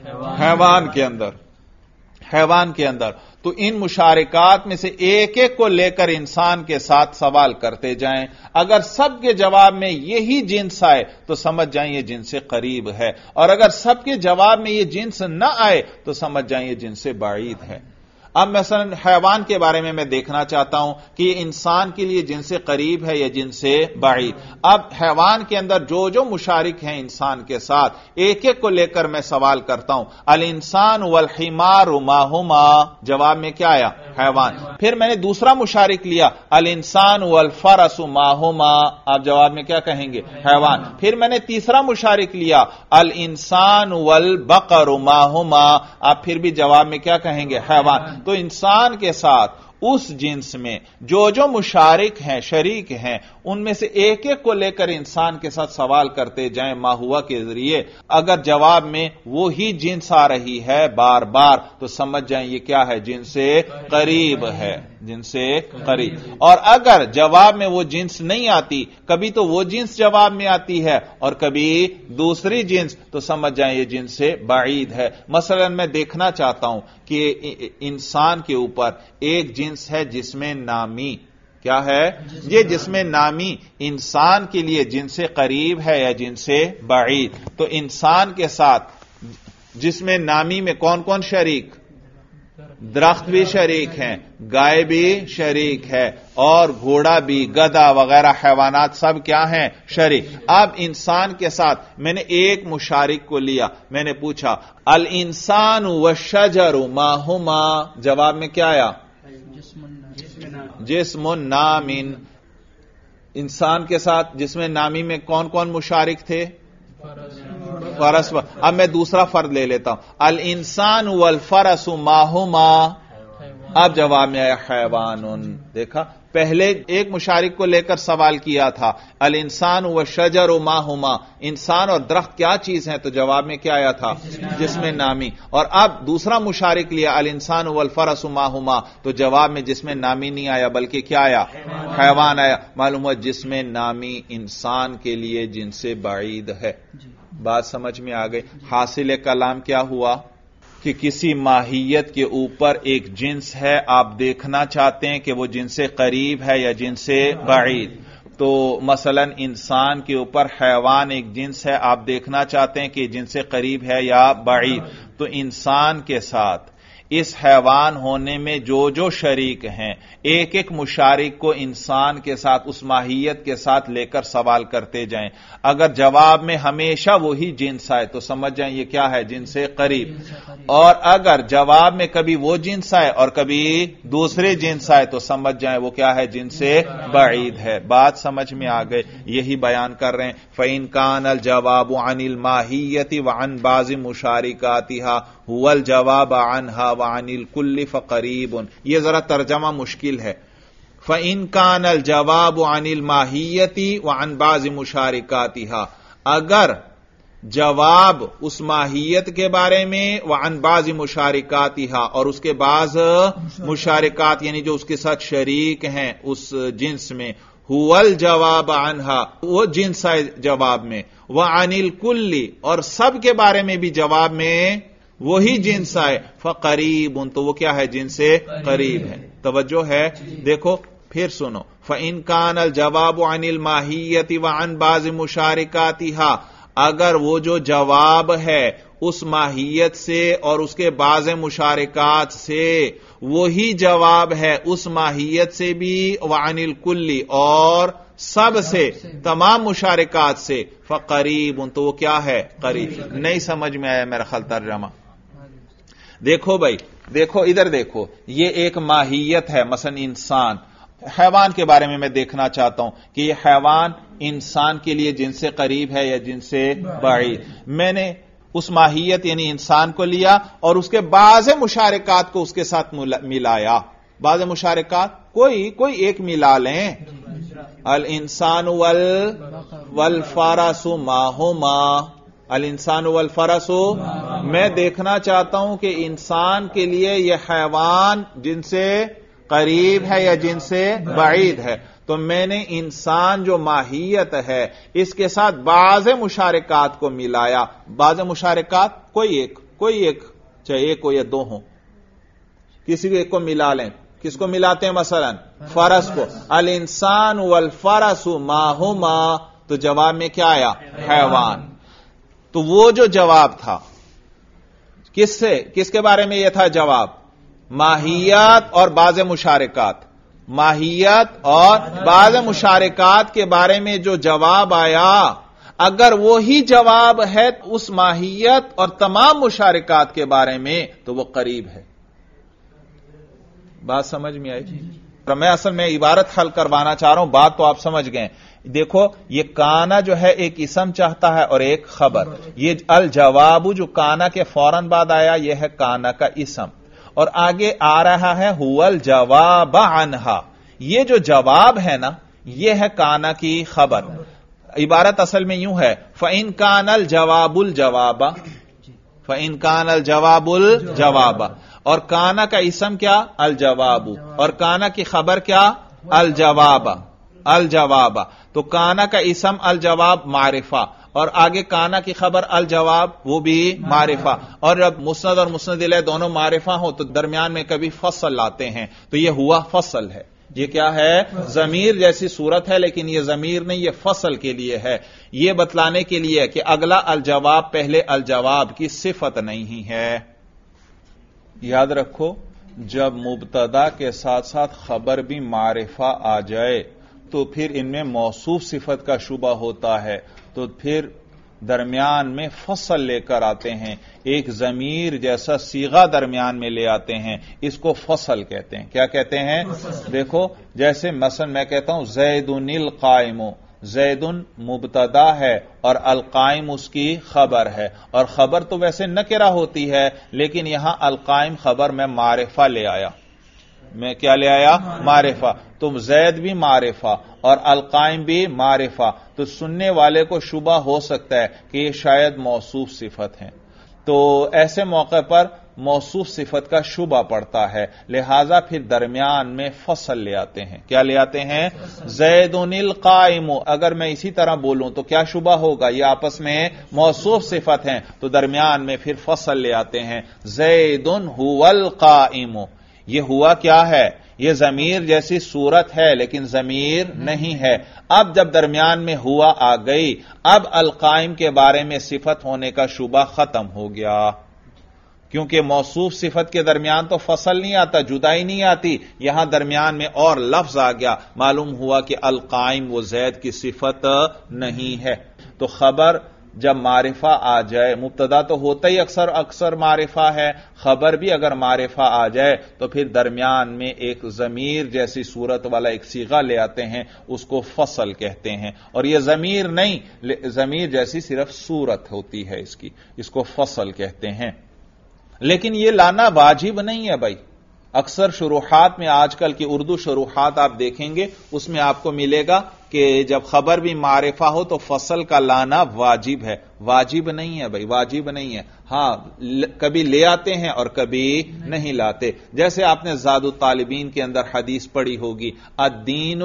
حیوان کے اندر حیوان کے اندر تو ان مشارکات میں سے ایک ایک کو لے کر انسان کے ساتھ سوال کرتے جائیں. اگر سب کے جواب میں یہی جنس آئے تو سمجھ جائیں یہ جنس سے قریب ہے، اور اگر سب کے جواب میں یہ جنس نہ آئے تو سمجھ جائیں یہ جنس سے بعید ہے. اب مثلا حیوان کے بارے میں میں دیکھنا چاہتا ہوں کہ یہ انسان کے لیے جن سے قریب ہے یا جن سے بعید. اب حیوان کے اندر جو جو مشارک ہیں انسان کے ساتھ ایک ایک کو لے کر میں سوال کرتا ہوں. الانسان والحمار ما ہما، جواب میں کیا آیا؟ حیوان. پھر میں نے دوسرا مشارک لیا الانسان والفرس ما ہما، آپ جواب میں کیا کہیں گے؟ حیوان. پھر میں نے تیسرا مشارک لیا الانسان والبقر ما ہما، آپ پھر بھی جواب میں کیا کہیں گے؟ حیوان. تو انسان کے ساتھ اس جنس میں جو جو مشارک ہیں، شریک ہیں، ان میں سے ایک ایک کو لے کر انسان کے ساتھ سوال کرتے جائیں ما ہوا کے ذریعے. اگر جواب میں وہی جنس آ رہی ہے بار بار تو سمجھ جائیں یہ کیا ہے؟ جنس سے قریب ہے، جنس سے قریب. اور اگر جواب میں وہ جنس نہیں آتی، کبھی تو وہ جنس جواب میں آتی ہے اور کبھی دوسری جنس، تو سمجھ جائیں یہ جنس سے بعید ہے. مثلا میں دیکھنا چاہتا ہوں کہ انسان کے اوپر ایک جنس ہے جس میں نامی، کیا ہے؟ یہ جس میں نامی انسان کے لیے جن سے قریب ہے یا جن سے بعید. تو انسان کے ساتھ جس میں نامی میں کون کون شریک؟ درخت بھی شریک ہیں، گائے بھی شریک ہے، اور گھوڑا بھی، گدھا وغیرہ حیوانات سب کیا ہیں؟ شریک. اب انسان کے ساتھ میں نے ایک مشارک کو لیا، میں نے پوچھا الانسان والشجر ما ہما، جواب میں کیا آیا؟ جسم نامن. انسان کے ساتھ جس میں نامی میں کون کون مشارک تھے؟ فرس. اب میں دوسرا فرد لے لیتا ہوں الانسان والفرس ما ہما، اب جواب میں آیا حیوان. دیکھا، پہلے ایک مشارک کو لے کر سوال کیا تھا الانسان والشجر ما ہما، انسان اور درخت کیا چیز ہیں، تو جواب میں کیا آیا تھا؟ جس میں نامی. اور اب دوسرا مشارک لیا الانسان والفرس ما ہما، تو جواب میں جس میں نامی نہیں آیا بلکہ کیا آیا؟ حیوان آیا. معلوم ہوا جس میں نامی انسان کے لیے جن سے بعید ہے. بات سمجھ میں آ گئی. حاصل کلام کیا ہوا کہ کسی ماہیت کے اوپر ایک جنس ہے، آپ دیکھنا چاہتے ہیں کہ وہ جن سے قریب ہے یا جن سے بعید. تو مثلا انسان کے اوپر حیوان ایک جنس ہے، آپ دیکھنا چاہتے ہیں کہ جن سے قریب ہے یا بعید. تو انسان کے ساتھ اس حیوان ہونے میں جو جو شریک ہیں ایک ایک مشارک کو انسان کے ساتھ اس ماہیت کے ساتھ لے کر سوال کرتے جائیں. اگر جواب میں ہمیشہ وہی جنس آئے تو سمجھ جائیں یہ کیا ہے؟ جن سے قریب. اور اگر جواب میں کبھی وہ جنس آئے اور کبھی دوسرے جنس آئے تو سمجھ جائیں وہ کیا ہے؟ جن سے بعید ہے. بات سمجھ میں آ گئی. یہی بیان کر رہے ہیں فَإِن كَانَ الْجَوَابُ عَنِ الْمَاهِيَّةِ وَعَنْ بَعْضِ مُشَارِكَاتِهَا هُوَ الْجَوَابُ عَنْهَا وَعَنِ الْكُلِّ فَقَرِيبٌ. یہ ذرا ترجمہ مشکل ہے. فَإِن كَانَ الْجَوَابُ عَنِ الْمَاهِيَّةِ وَعَنْ بَعْضِ مُشَارِكَاتِهَا، اگر جواب اس ماہیت کے بارے میں وعن بعض مشارکاتها اور اس کے بعض مشارکات یعنی جو اس کے ساتھ شریک ہیں اس جنس میں، هو الجواب عنها وہ جنس ہے جواب میں، وعن الکل اور سب کے بارے میں بھی جواب میں وہی جنس آئے، فقریب تو وہ کیا ہے؟ جن سے قریب ہے. توجہ ہے؟ دیکھو پھر سنو. فَإِن كَانَ الْجَوَابُ عَنِ الْمَاهِيَّةِ وَعَنْ بَعْضِ مُشَارِكَاتِهَا، اگر وہ جو جواب ہے اس ماہیت سے اور اس کے بعض مشارکات سے وہی جواب ہے اس ماہیت سے بھی، وعن الکل اور سب سے، تمام مشارکات سے، فقریب تو وہ کیا ہے؟ قریب. نہیں سمجھ میں آیا میرا خیال ترجمہ؟ دیکھو بھائی، دیکھو ادھر دیکھو، یہ ایک ماہیت ہے مثلا انسان. حیوان کے بارے میں میں دیکھنا چاہتا ہوں کہ یہ حیوان انسان کے لیے جن سے قریب ہے یا جن سے بعید. میں نے اس ماہیت یعنی انسان کو لیا اور اس کے بعض مشارکات کو اس کے ساتھ ملایا. بعض مشارکات کوئی کوئی ایک ملا لیں. الانسان والفرس ما ہما، الانسان والفرس. میں دیکھنا چاہتا ہوں کہ انسان کے لیے یہ حیوان جن سے قریب ہے یا جن سے بعید ہے. تو میں نے انسان جو ماہیت ہے اس کے ساتھ بعض مشارکات کو ملایا. بعض مشارکات کوئی ایک کوئی ایک، چاہے ایک ہو یا دو ہو، کسی کو ایک کو ملا لیں. کس کو ملاتے ہیں؟ مثلا فرس کو. الانسان والفرس ما ہما، تو جواب میں کیا آیا؟ حیوان. تو وہ جو جواب تھا کس سے، کس کے بارے میں یہ تھا جواب؟ ماہیت اور بعض مشارکات. ماہیت اور بعض مشارکات کے بارے میں جو جواب آیا، اگر وہی جواب ہے اس ماہیت اور تمام مشارکات کے بارے میں تو وہ قریب ہے. بات سمجھ میں آئی؟ میں اصل میں عبارت حل کروانا چاہ رہا ہوں، بات تو آپ سمجھ گئے. دیکھو یہ کانا جو ہے ایک اسم چاہتا ہے اور ایک خبر. یہ الجواب جو کانا کے فوراً بعد آیا یہ ہے کانا کا اسم، اور آگے آ رہا ہے هو الجواب عنہا. یہ جو جواب ہے نا یہ ہے کانا کی خبر. عبارت اصل میں یوں ہے فَإِن كَانَ الْجَوَابُ الْجَوَابَ، فَإِن كَانَ الْجَوَابُ الْجَوَابَ. اور کانا کا اسم کیا؟ الجواب. اور کانا کی خبر کیا؟ الجواب. الجواب. تو کانا کا اسم الجواب معرفہ، اور آگے کانا کی خبر الجواب وہ بھی معرفہ. اور جب مسند اور مسند الیہ دونوں معرفہ ہو تو درمیان میں کبھی فصل لاتے ہیں، تو یہ ہوا فصل ہے. یہ کیا ہے؟ ضمیر جیسی صورت ہے، لیکن یہ ضمیر نہیں، یہ فصل کے لیے ہے. یہ بتلانے کے لیے کہ اگلا الجواب پہلے الجواب کی صفت نہیں ہے. یاد رکھو جب مبتدا کے ساتھ ساتھ خبر بھی معرفہ آ جائے تو پھر ان میں موصوف صفت کا شبہ ہوتا ہے، تو پھر درمیان میں فصل لے کر آتے ہیں، ایک ضمیر جیسا صیغہ درمیان میں لے آتے ہیں، اس کو فصل کہتے ہیں. کیا کہتے ہیں؟ دیکھو جیسے مثلا میں کہتا ہوں زید القائم، زید مبتدا ہے اور القائم اس کی خبر ہے، اور خبر تو ویسے نکرہ ہوتی ہے لیکن یہاں القائم خبر میں معرفہ لے آیا. میں کیا لے آیا؟ معرفہ. تم زید بھی معرفہ اور القائم بھی معرفہ، تو سننے والے کو شبہ ہو سکتا ہے کہ یہ شاید موصوف صفت ہیں. تو ایسے موقع پر موصوف صفت کا شبہ پڑتا ہے، لہذا پھر درمیان میں فصل لے آتے ہیں. کیا لے آتے ہیں؟ زید القائم. اگر میں اسی طرح بولوں تو کیا شبہ ہوگا؟ یہ آپس میں موصوف صفت ہیں، تو درمیان میں پھر فصل لے آتے ہیں. زید هو القائم. یہ ہوا کیا ہے؟ یہ ضمیر جیسی صورت ہے لیکن ضمیر نہیں ہے. اب جب درمیان میں ہوا آ گئی، اب القائم کے بارے میں صفت ہونے کا شبہ ختم ہو گیا، کیونکہ موصوف صفت کے درمیان تو فصل نہیں آتا، جدائی نہیں آتی. یہاں درمیان میں اور لفظ آ گیا، معلوم ہوا کہ القائم وہ زید کی صفت نہیں ہے. تو خبر جب معرفہ آ جائے، مبتدا تو ہوتا ہی اکثر اکثر معرفہ ہے، خبر بھی اگر معرفہ آ جائے تو پھر درمیان میں ایک ضمیر جیسی صورت والا ایک صیغہ لے آتے ہیں، اس کو فصل کہتے ہیں. اور یہ ضمیر نہیں، ضمیر جیسی صرف صورت ہوتی ہے اس کی، اس کو فصل کہتے ہیں. لیکن یہ لانا واجب نہیں ہے بھائی. اکثر شروحات میں آج کل کی اردو شروحات آپ دیکھیں گے، اس میں آپ کو ملے گا کہ جب خبر بھی معرفہ ہو تو فصل کا لانا واجب ہے. واجب نہیں ہے بھائی، واجب نہیں ہے. ہاں کبھی لے آتے ہیں اور کبھی نہیں لاتے. جیسے آپ نے زاد الطالبین کے اندر حدیث پڑھی ہوگی، الدین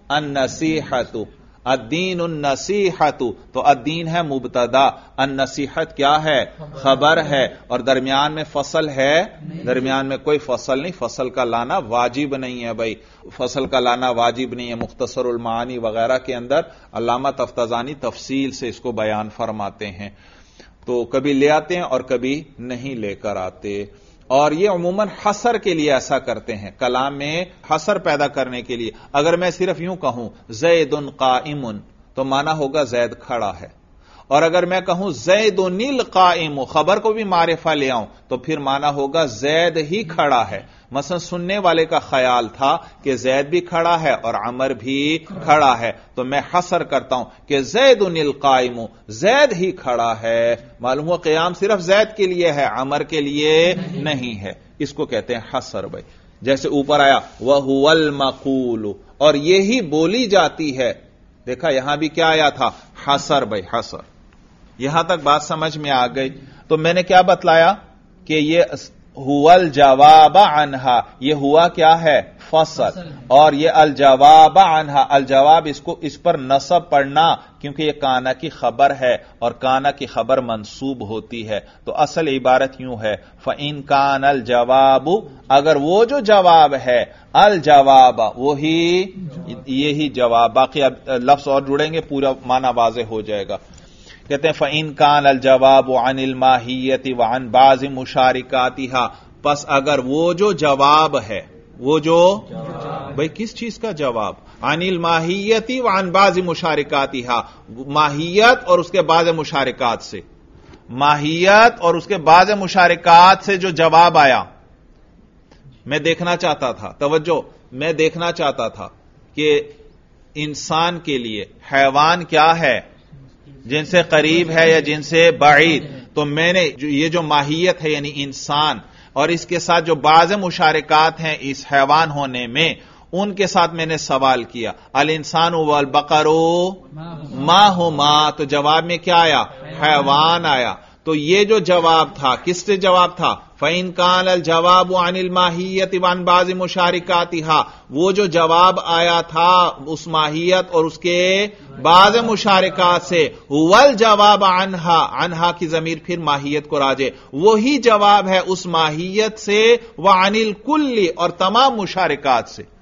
النصیحۃ، الدین النصیحۃ. تو الدین ہے مبتدا، النصیحت کیا ہے؟ خبر ہے. اور درمیان میں فصل ہے؟ درمیان میں کوئی فصل نہیں. فصل کا لانا واجب نہیں ہے بھائی، فصل کا لانا واجب نہیں ہے. مختصر المعانی وغیرہ کے اندر علامہ تفتزانی تفصیل سے اس کو بیان فرماتے ہیں. تو کبھی لے آتے ہیں اور کبھی نہیں لے کر آتے. اور یہ عموماً حصر کے لیے ایسا کرتے ہیں، کلام میں حصر پیدا کرنے کے لیے. اگر میں صرف یوں کہوں زید قائم تو مانا ہوگا زید کھڑا ہے، اور اگر میں کہوں زید القائم، خبر کو بھی معرفہ لے آؤں تو پھر مانا ہوگا زید ہی کھڑا ہے. مثلا سننے والے کا خیال تھا کہ زید بھی کھڑا ہے اور عمر بھی کھڑا ہے، تو میں حصر کرتا ہوں کہ زید القائم، زید ہی کھڑا ہے. معلوم ہوا قیام صرف زید کے لیے ہے، عمر کے لیے نہیں ہے. اس کو کہتے ہیں حصر بھائی. جیسے اوپر آیا وَهُوَ الْمَقُولُ، اور یہی بولی جاتی ہے. دیکھا یہاں بھی کیا آیا تھا؟ حصر بھائی، حصر. یہاں تک بات سمجھ میں آ گئی. تو میں نے کیا بتلایا کہ یہ هو الجواب عنہا، یہ ہوا کیا ہے؟ فصل، اور یہ الجواب عنہا، الجواب اس کو اس پر نصب پڑھنا کیونکہ یہ کانا کی خبر ہے اور کانا کی خبر منصوب ہوتی ہے، تو اصل عبارت یوں ہے فَإِن كَانَ الْجَوَابُ، اگر وہ جو جواب ہے الجواب وہی یہی جواب، باقی اب لفظ اور جڑیں گے پورا معنی واضح ہو جائے گا. کہتے ہیں فَإِن كَانَ الْجَوَابُ عَنِ الْمَاهِيَّةِ وَعَنْ بَعْضِ مُشَارِكَاتِهَا، پس اگر وہ جو جواب ہے، وہ جو بھئی کس چیز کا جواب، عن الماہیت وعن بعض مشارکاتها، ماہیت اور اس کے بعض مشارکات سے، ماہیت اور اس کے بعض مشارکات سے جو جواب آیا. میں دیکھنا چاہتا تھا، توجہ، میں دیکھنا چاہتا تھا کہ انسان کے لیے حیوان کیا ہے، جن سے قریب ہے یا جن سے بعید. تو میں نے یہ جو ماہیت ہے یعنی انسان اور اس کے ساتھ جو بعض مشارکات ہیں اس حیوان ہونے میں، ان کے ساتھ میں نے سوال کیا الانسان والبقر ما ہما، تو جواب میں کیا آیا، حیوان آیا. تو یہ جو جواب تھا کس سے جواب تھا، فَإِن كَانَ الْجَوَابُ عَنِ الْمَاهِيَّةِ وَعَنْ بَعْضِ مُشَارِكَاتِهَا، وہ جو جواب آیا تھا اس ماہیت اور اس کے بعض مشارکات سے، هُوَ الْجَوَابَ عَنْهَا، عنہا کی ضمیر پھر ماہیت کو راجع، وہی جواب ہے اس ماہیت سے، وَعَنِ الْكُلِّ، اور تمام مشارکات سے.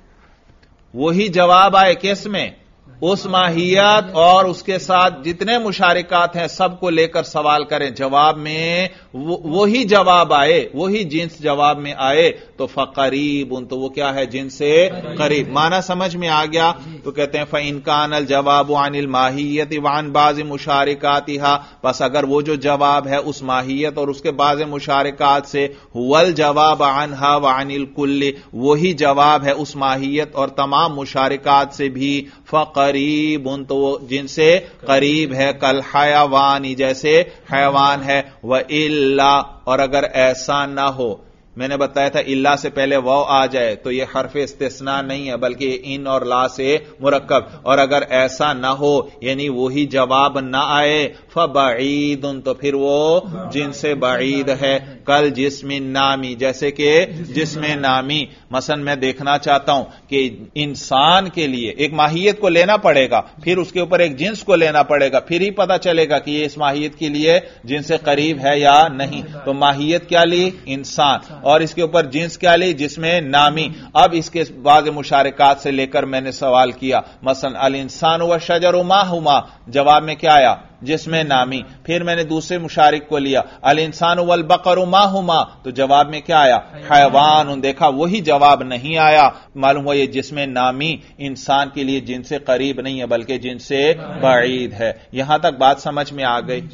وہی جواب آئے کس میں، اس ماہیت اور اس کے ساتھ جتنے مشارکات ہیں سب کو لے کر سوال کریں، جواب میں وہی جواب آئے، وہی جنس جواب میں آئے، تو فقریب، تو وہ کیا ہے، جنس سے قریب. معنی سمجھ میں آ گیا. تو کہتے ہیں فَإِن كَانَ الْجَوَابُ عَنِ الْمَاهِيَّةِ وَعَنْ بَعْضِ مُشَارِكَاتِهَا، پس اگر وہ جو جواب ہے اس ماہیت اور اس کے بعض مشارکات سے، هُوَ الْجَوَابَ عَنْهَا وَعَنِ الْكُلِّ، وہی جواب ہے اس ماہیت اور تمام مشارکات سے بھی، فقریب، تو وہ جن سے قریب ہے، کل حیوانی، جیسے حیوان ہے. وَإِلَّا، اور اگر ایسا نہ ہو، میں نے بتایا تھا اللہ سے پہلے واو آ جائے تو یہ حرف استثناء نہیں ہے بلکہ ان اور لا سے مرکب، اور اگر ایسا نہ ہو یعنی وہی جواب نہ آئے، فبعید، تو پھر وہ جن سے بعید ہے، کل جسم نامی، جیسے کہ جسم نامی. مثلا میں دیکھنا چاہتا ہوں کہ انسان کے لیے ایک ماہیت کو لینا پڑے گا، پھر اس کے اوپر ایک جنس کو لینا پڑے گا، پھر ہی پتا چلے گا کہ یہ اس ماہیت کے لیے جن سے قریب ہے یا نہیں. تو ماہیت کیا لی، انسان، اور اس کے اوپر جنس کیا لی، جسم نامی. اب اس کے بعض مشارکات سے لے کر میں نے سوال کیا، مثلا الانسان والشجر ما ہما، جواب میں کیا آیا، جسم نامی. پھر میں نے دوسرے مشارک کو لیا، الانسان والبقر ما ہما، تو جواب میں کیا آیا، حیوان. دیکھا وہی جواب نہیں آیا، معلوم ہوا یہ جسم نامی انسان کے لیے جن سے قریب نہیں ہے بلکہ جن سے بعید ہے. یہاں تک بات سمجھ میں آ گئی.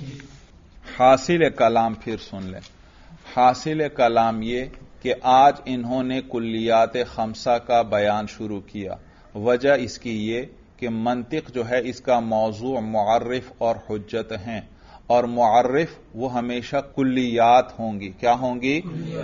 حاصل کلام پھر سن لیں. حاصل کلام یہ کہ آج انہوں نے کلیات خمسہ کا بیان شروع کیا. وجہ اس کی یہ کہ منطق جو ہے اس کا موضوع معرف اور حجت ہیں، اور معرف وہ ہمیشہ کلیات ہوں گی. کیا ہوں گی؟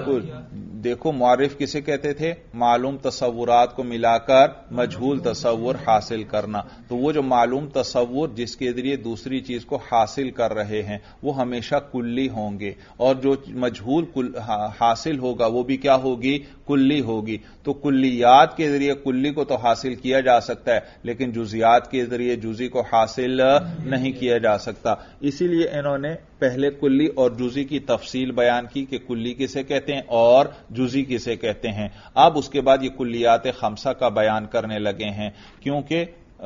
دیکھو معرف کسے کہتے تھے، معلوم تصورات کو ملا کر مجہول تصور حاصل کرنا. تو وہ جو معلوم تصور جس کے ذریعے دوسری چیز کو حاصل کر رہے ہیں وہ ہمیشہ کلی ہوں گے، اور جو مجہول حاصل ہوگا وہ بھی کیا ہوگی، کلی ہوگی. تو کلیات کے ذریعے کلی کو تو حاصل کیا جا سکتا ہے لیکن جزیات کے ذریعے جزی کو حاصل نہیں کیا جا سکتا. اسی لیے انہوں نے پہلے کلی اور جزی کی تفصیل بیان کی کہ کلی کسے کہتے ہیں اور جزی کسے کہتے ہیں. اب اس کے بعد یہ کلیات خمسہ کا بیان کرنے لگے ہیں، کیونکہ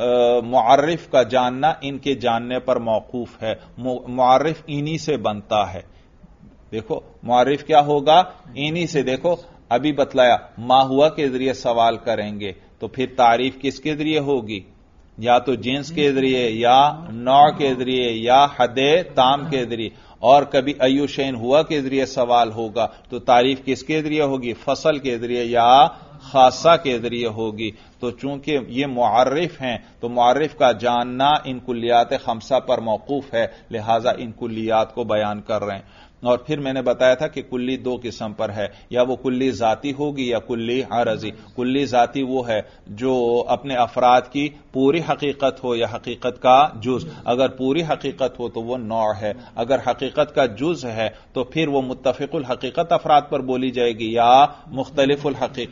معرف کا جاننا ان کے جاننے پر موقوف ہے. معرف انہی سے بنتا ہے. دیکھو معرف کیا ہوگا، انہی سے. دیکھو ابھی بتلایا ما ہوا کے ذریعے سوال کریں گے تو پھر تعریف کس کے ذریعے ہوگی، یا تو جنس کے ذریعے یا نوع کے ذریعے یا حد تام کے ذریعے، اور کبھی ایو شین ہوا کے ذریعے سوال ہوگا تو تعریف کس کے ذریعے ہوگی، فصل کے ذریعے یا خاصہ کے ذریعے ہوگی. تو چونکہ یہ معرف ہیں تو معرف کا جاننا ان کلیات خمسہ پر موقوف ہے، لہذا ان کلیات کو بیان کر رہے ہیں. اور پھر میں نے بتایا تھا کہ کلی دو قسم پر ہے، یا وہ کلی ذاتی ہوگی یا کلی عارضی. کلی ذاتی وہ ہے جو اپنے افراد کی پوری حقیقت ہو یا حقیقت کا جز. اگر پوری حقیقت ہو تو وہ نوع ہے، اگر حقیقت کا جز ہے تو پھر وہ متفق الحقیقت افراد پر بولی جائے گی یا مختلف الحقیقت.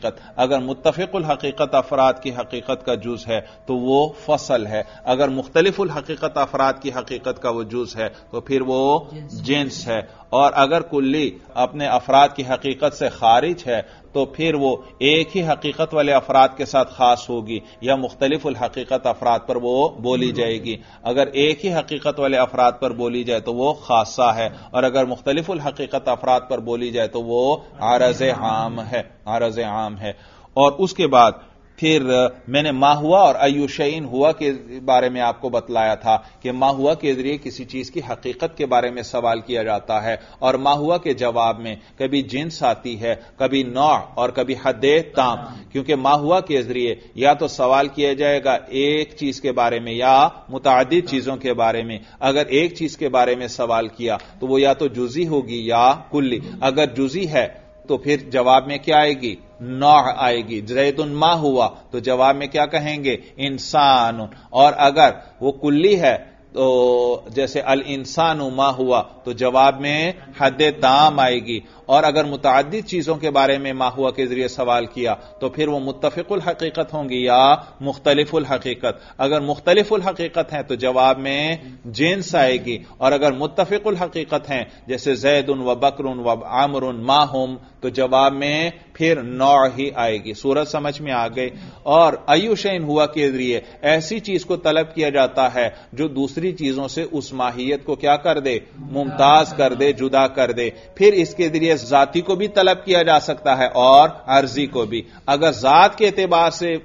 اگر متفق الحقیقت افراد کی حقیقت کا جز ہے تو وہ فصل ہے، اگر مختلف الحقیقت افراد کی حقیقت کا وہ جز ہے تو پھر وہ جنس ہے، اور اگر کلی اپنے افراد کی حقیقت سے خارج ہے تو پھر وہ ایک ہی حقیقت والے افراد کے ساتھ خاص ہوگی یا مختلف الحقیقت افراد پر وہ بولی جائے گی۔ اگر ایک ہی حقیقت والے افراد پر بولی جائے تو وہ خاصہ ہے، اور اگر مختلف الحقیقت افراد پر بولی جائے تو وہ عارض عام ہے، عارض عام ہے۔ اور اس کے بعد پھر میں نے ما ہوا اور ایو شیئن ہوا کے بارے میں آپ کو بتلایا تھا کہ ما ہوا کے ذریعے کسی چیز کی حقیقت کے بارے میں سوال کیا جاتا ہے، اور ما ہوا کے جواب میں کبھی جنس آتی ہے، کبھی نوع اور کبھی حد تام، کیونکہ ما ہوا کے ذریعے یا تو سوال کیا جائے گا ایک چیز کے بارے میں یا متعدد چیزوں کے بارے میں۔ اگر ایک چیز کے بارے میں سوال کیا تو وہ یا تو جزئی ہوگی یا کلی، اگر جزئی ہے تو پھر جواب میں کیا آئے گی؟ نوع آئے گی۔ زید ما ہوا تو جواب میں کیا کہیں گے؟ انسان۔ اور اگر وہ کلی ہے تو جیسے الانسان ما ہوا تو جواب میں حد تام آئے گی، اور اگر متعدد چیزوں کے بارے میں ما ہوا کے ذریعے سوال کیا تو پھر وہ متفق الحقیقت ہوں گی یا مختلف الحقیقت۔ اگر مختلف الحقیقت ہیں تو جواب میں جنس آئے گی، اور اگر متفق الحقیقت ہیں جیسے زید و بکر و عمر ما ہم تو جواب میں پھر نوع ہی آئے گی۔ صورت سمجھ میں آ گئی۔ اور ایو شیئن ہوا کے ذریعے ایسی چیز کو طلب کیا جاتا ہے جو دوسری چیزوں سے اس ماہیت کو کیا کر دے؟ ممتاز کر دے، جدا کر دے۔ پھر اس کے ذریعے ذاتی کو بھی طلب کیا جا سکتا ہے اور عرضی کو بھی۔ اگر ذات کے اعتبار سے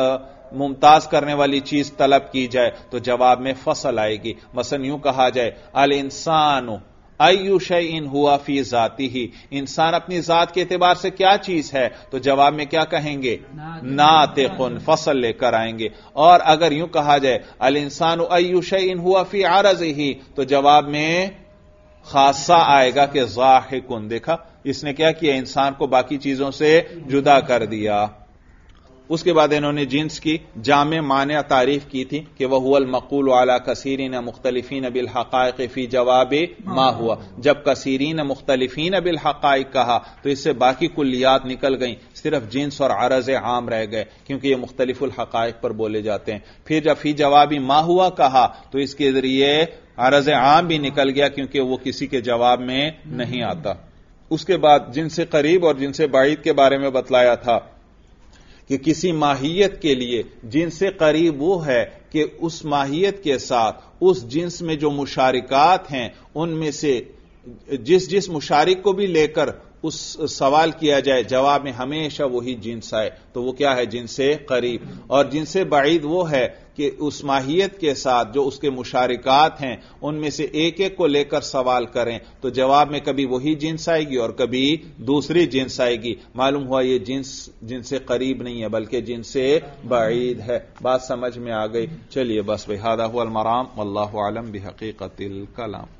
ممتاز کرنے والی چیز طلب کی جائے تو جواب میں فصل آئے گی۔ مثلا یوں کہا جائے الانسان ایو شیئن ہوا فی ذاتی ہی، انسان اپنی ذات کے اعتبار سے کیا چیز ہے تو جواب میں کیا کہیں گے؟ ناطقن، فصل لے کر آئیں گے۔ اور اگر یوں کہا جائے الانسان ایو شیئن ہوا فی عرضہ تو جواب میں خاصہ آئے گا کہ ضاحکن۔ دیکھا اس نے کیا کیا؟ انسان کو باقی چیزوں سے جدا کر دیا۔ اس کے بعد انہوں نے جنس کی جامع معنی تعریف کی تھی کہ وہ هو المقول علی کثیرین مختلفین بالحقائق فی جواب ما ہوا۔ جب کثیرین مختلفین بالحقائق کہا تو اس سے باقی کلیات نکل گئیں، صرف جنس اور عرض عام رہ گئے کیونکہ یہ مختلف الحقائق پر بولے جاتے ہیں۔ پھر جب فی جواب ما ہوا کہا تو اس کے ذریعے عرض عام بھی نکل گیا کیونکہ وہ کسی کے جواب میں نہیں آتا۔ اس کے بعد جن سے قریب اور جن سے بعید کے بارے میں بتلایا تھا کہ کسی ماہیت کے لیے جن سے قریب وہ ہے کہ اس ماہیت کے ساتھ اس جنس میں جو مشارکات ہیں ان میں سے جس جس مشارک کو بھی لے کر اس سوال کیا جائے جواب میں ہمیشہ وہی جنس آئے تو وہ کیا ہے؟ جن سے قریب۔ اور جن سے بعید وہ ہے کہ اس ماہیت کے ساتھ جو اس کے مشارکات ہیں ان میں سے ایک ایک کو لے کر سوال کریں تو جواب میں کبھی وہی جنس آئے گی اور کبھی دوسری جنس آئے گی۔ معلوم ہوا یہ جنس جن سے قریب نہیں ہے بلکہ جن سے بعید ہے۔ بات سمجھ میں آ گئی؟ چلیے بس بھائی، ھذا ھو المرام واللہ اعلم بحقیقت الکلام۔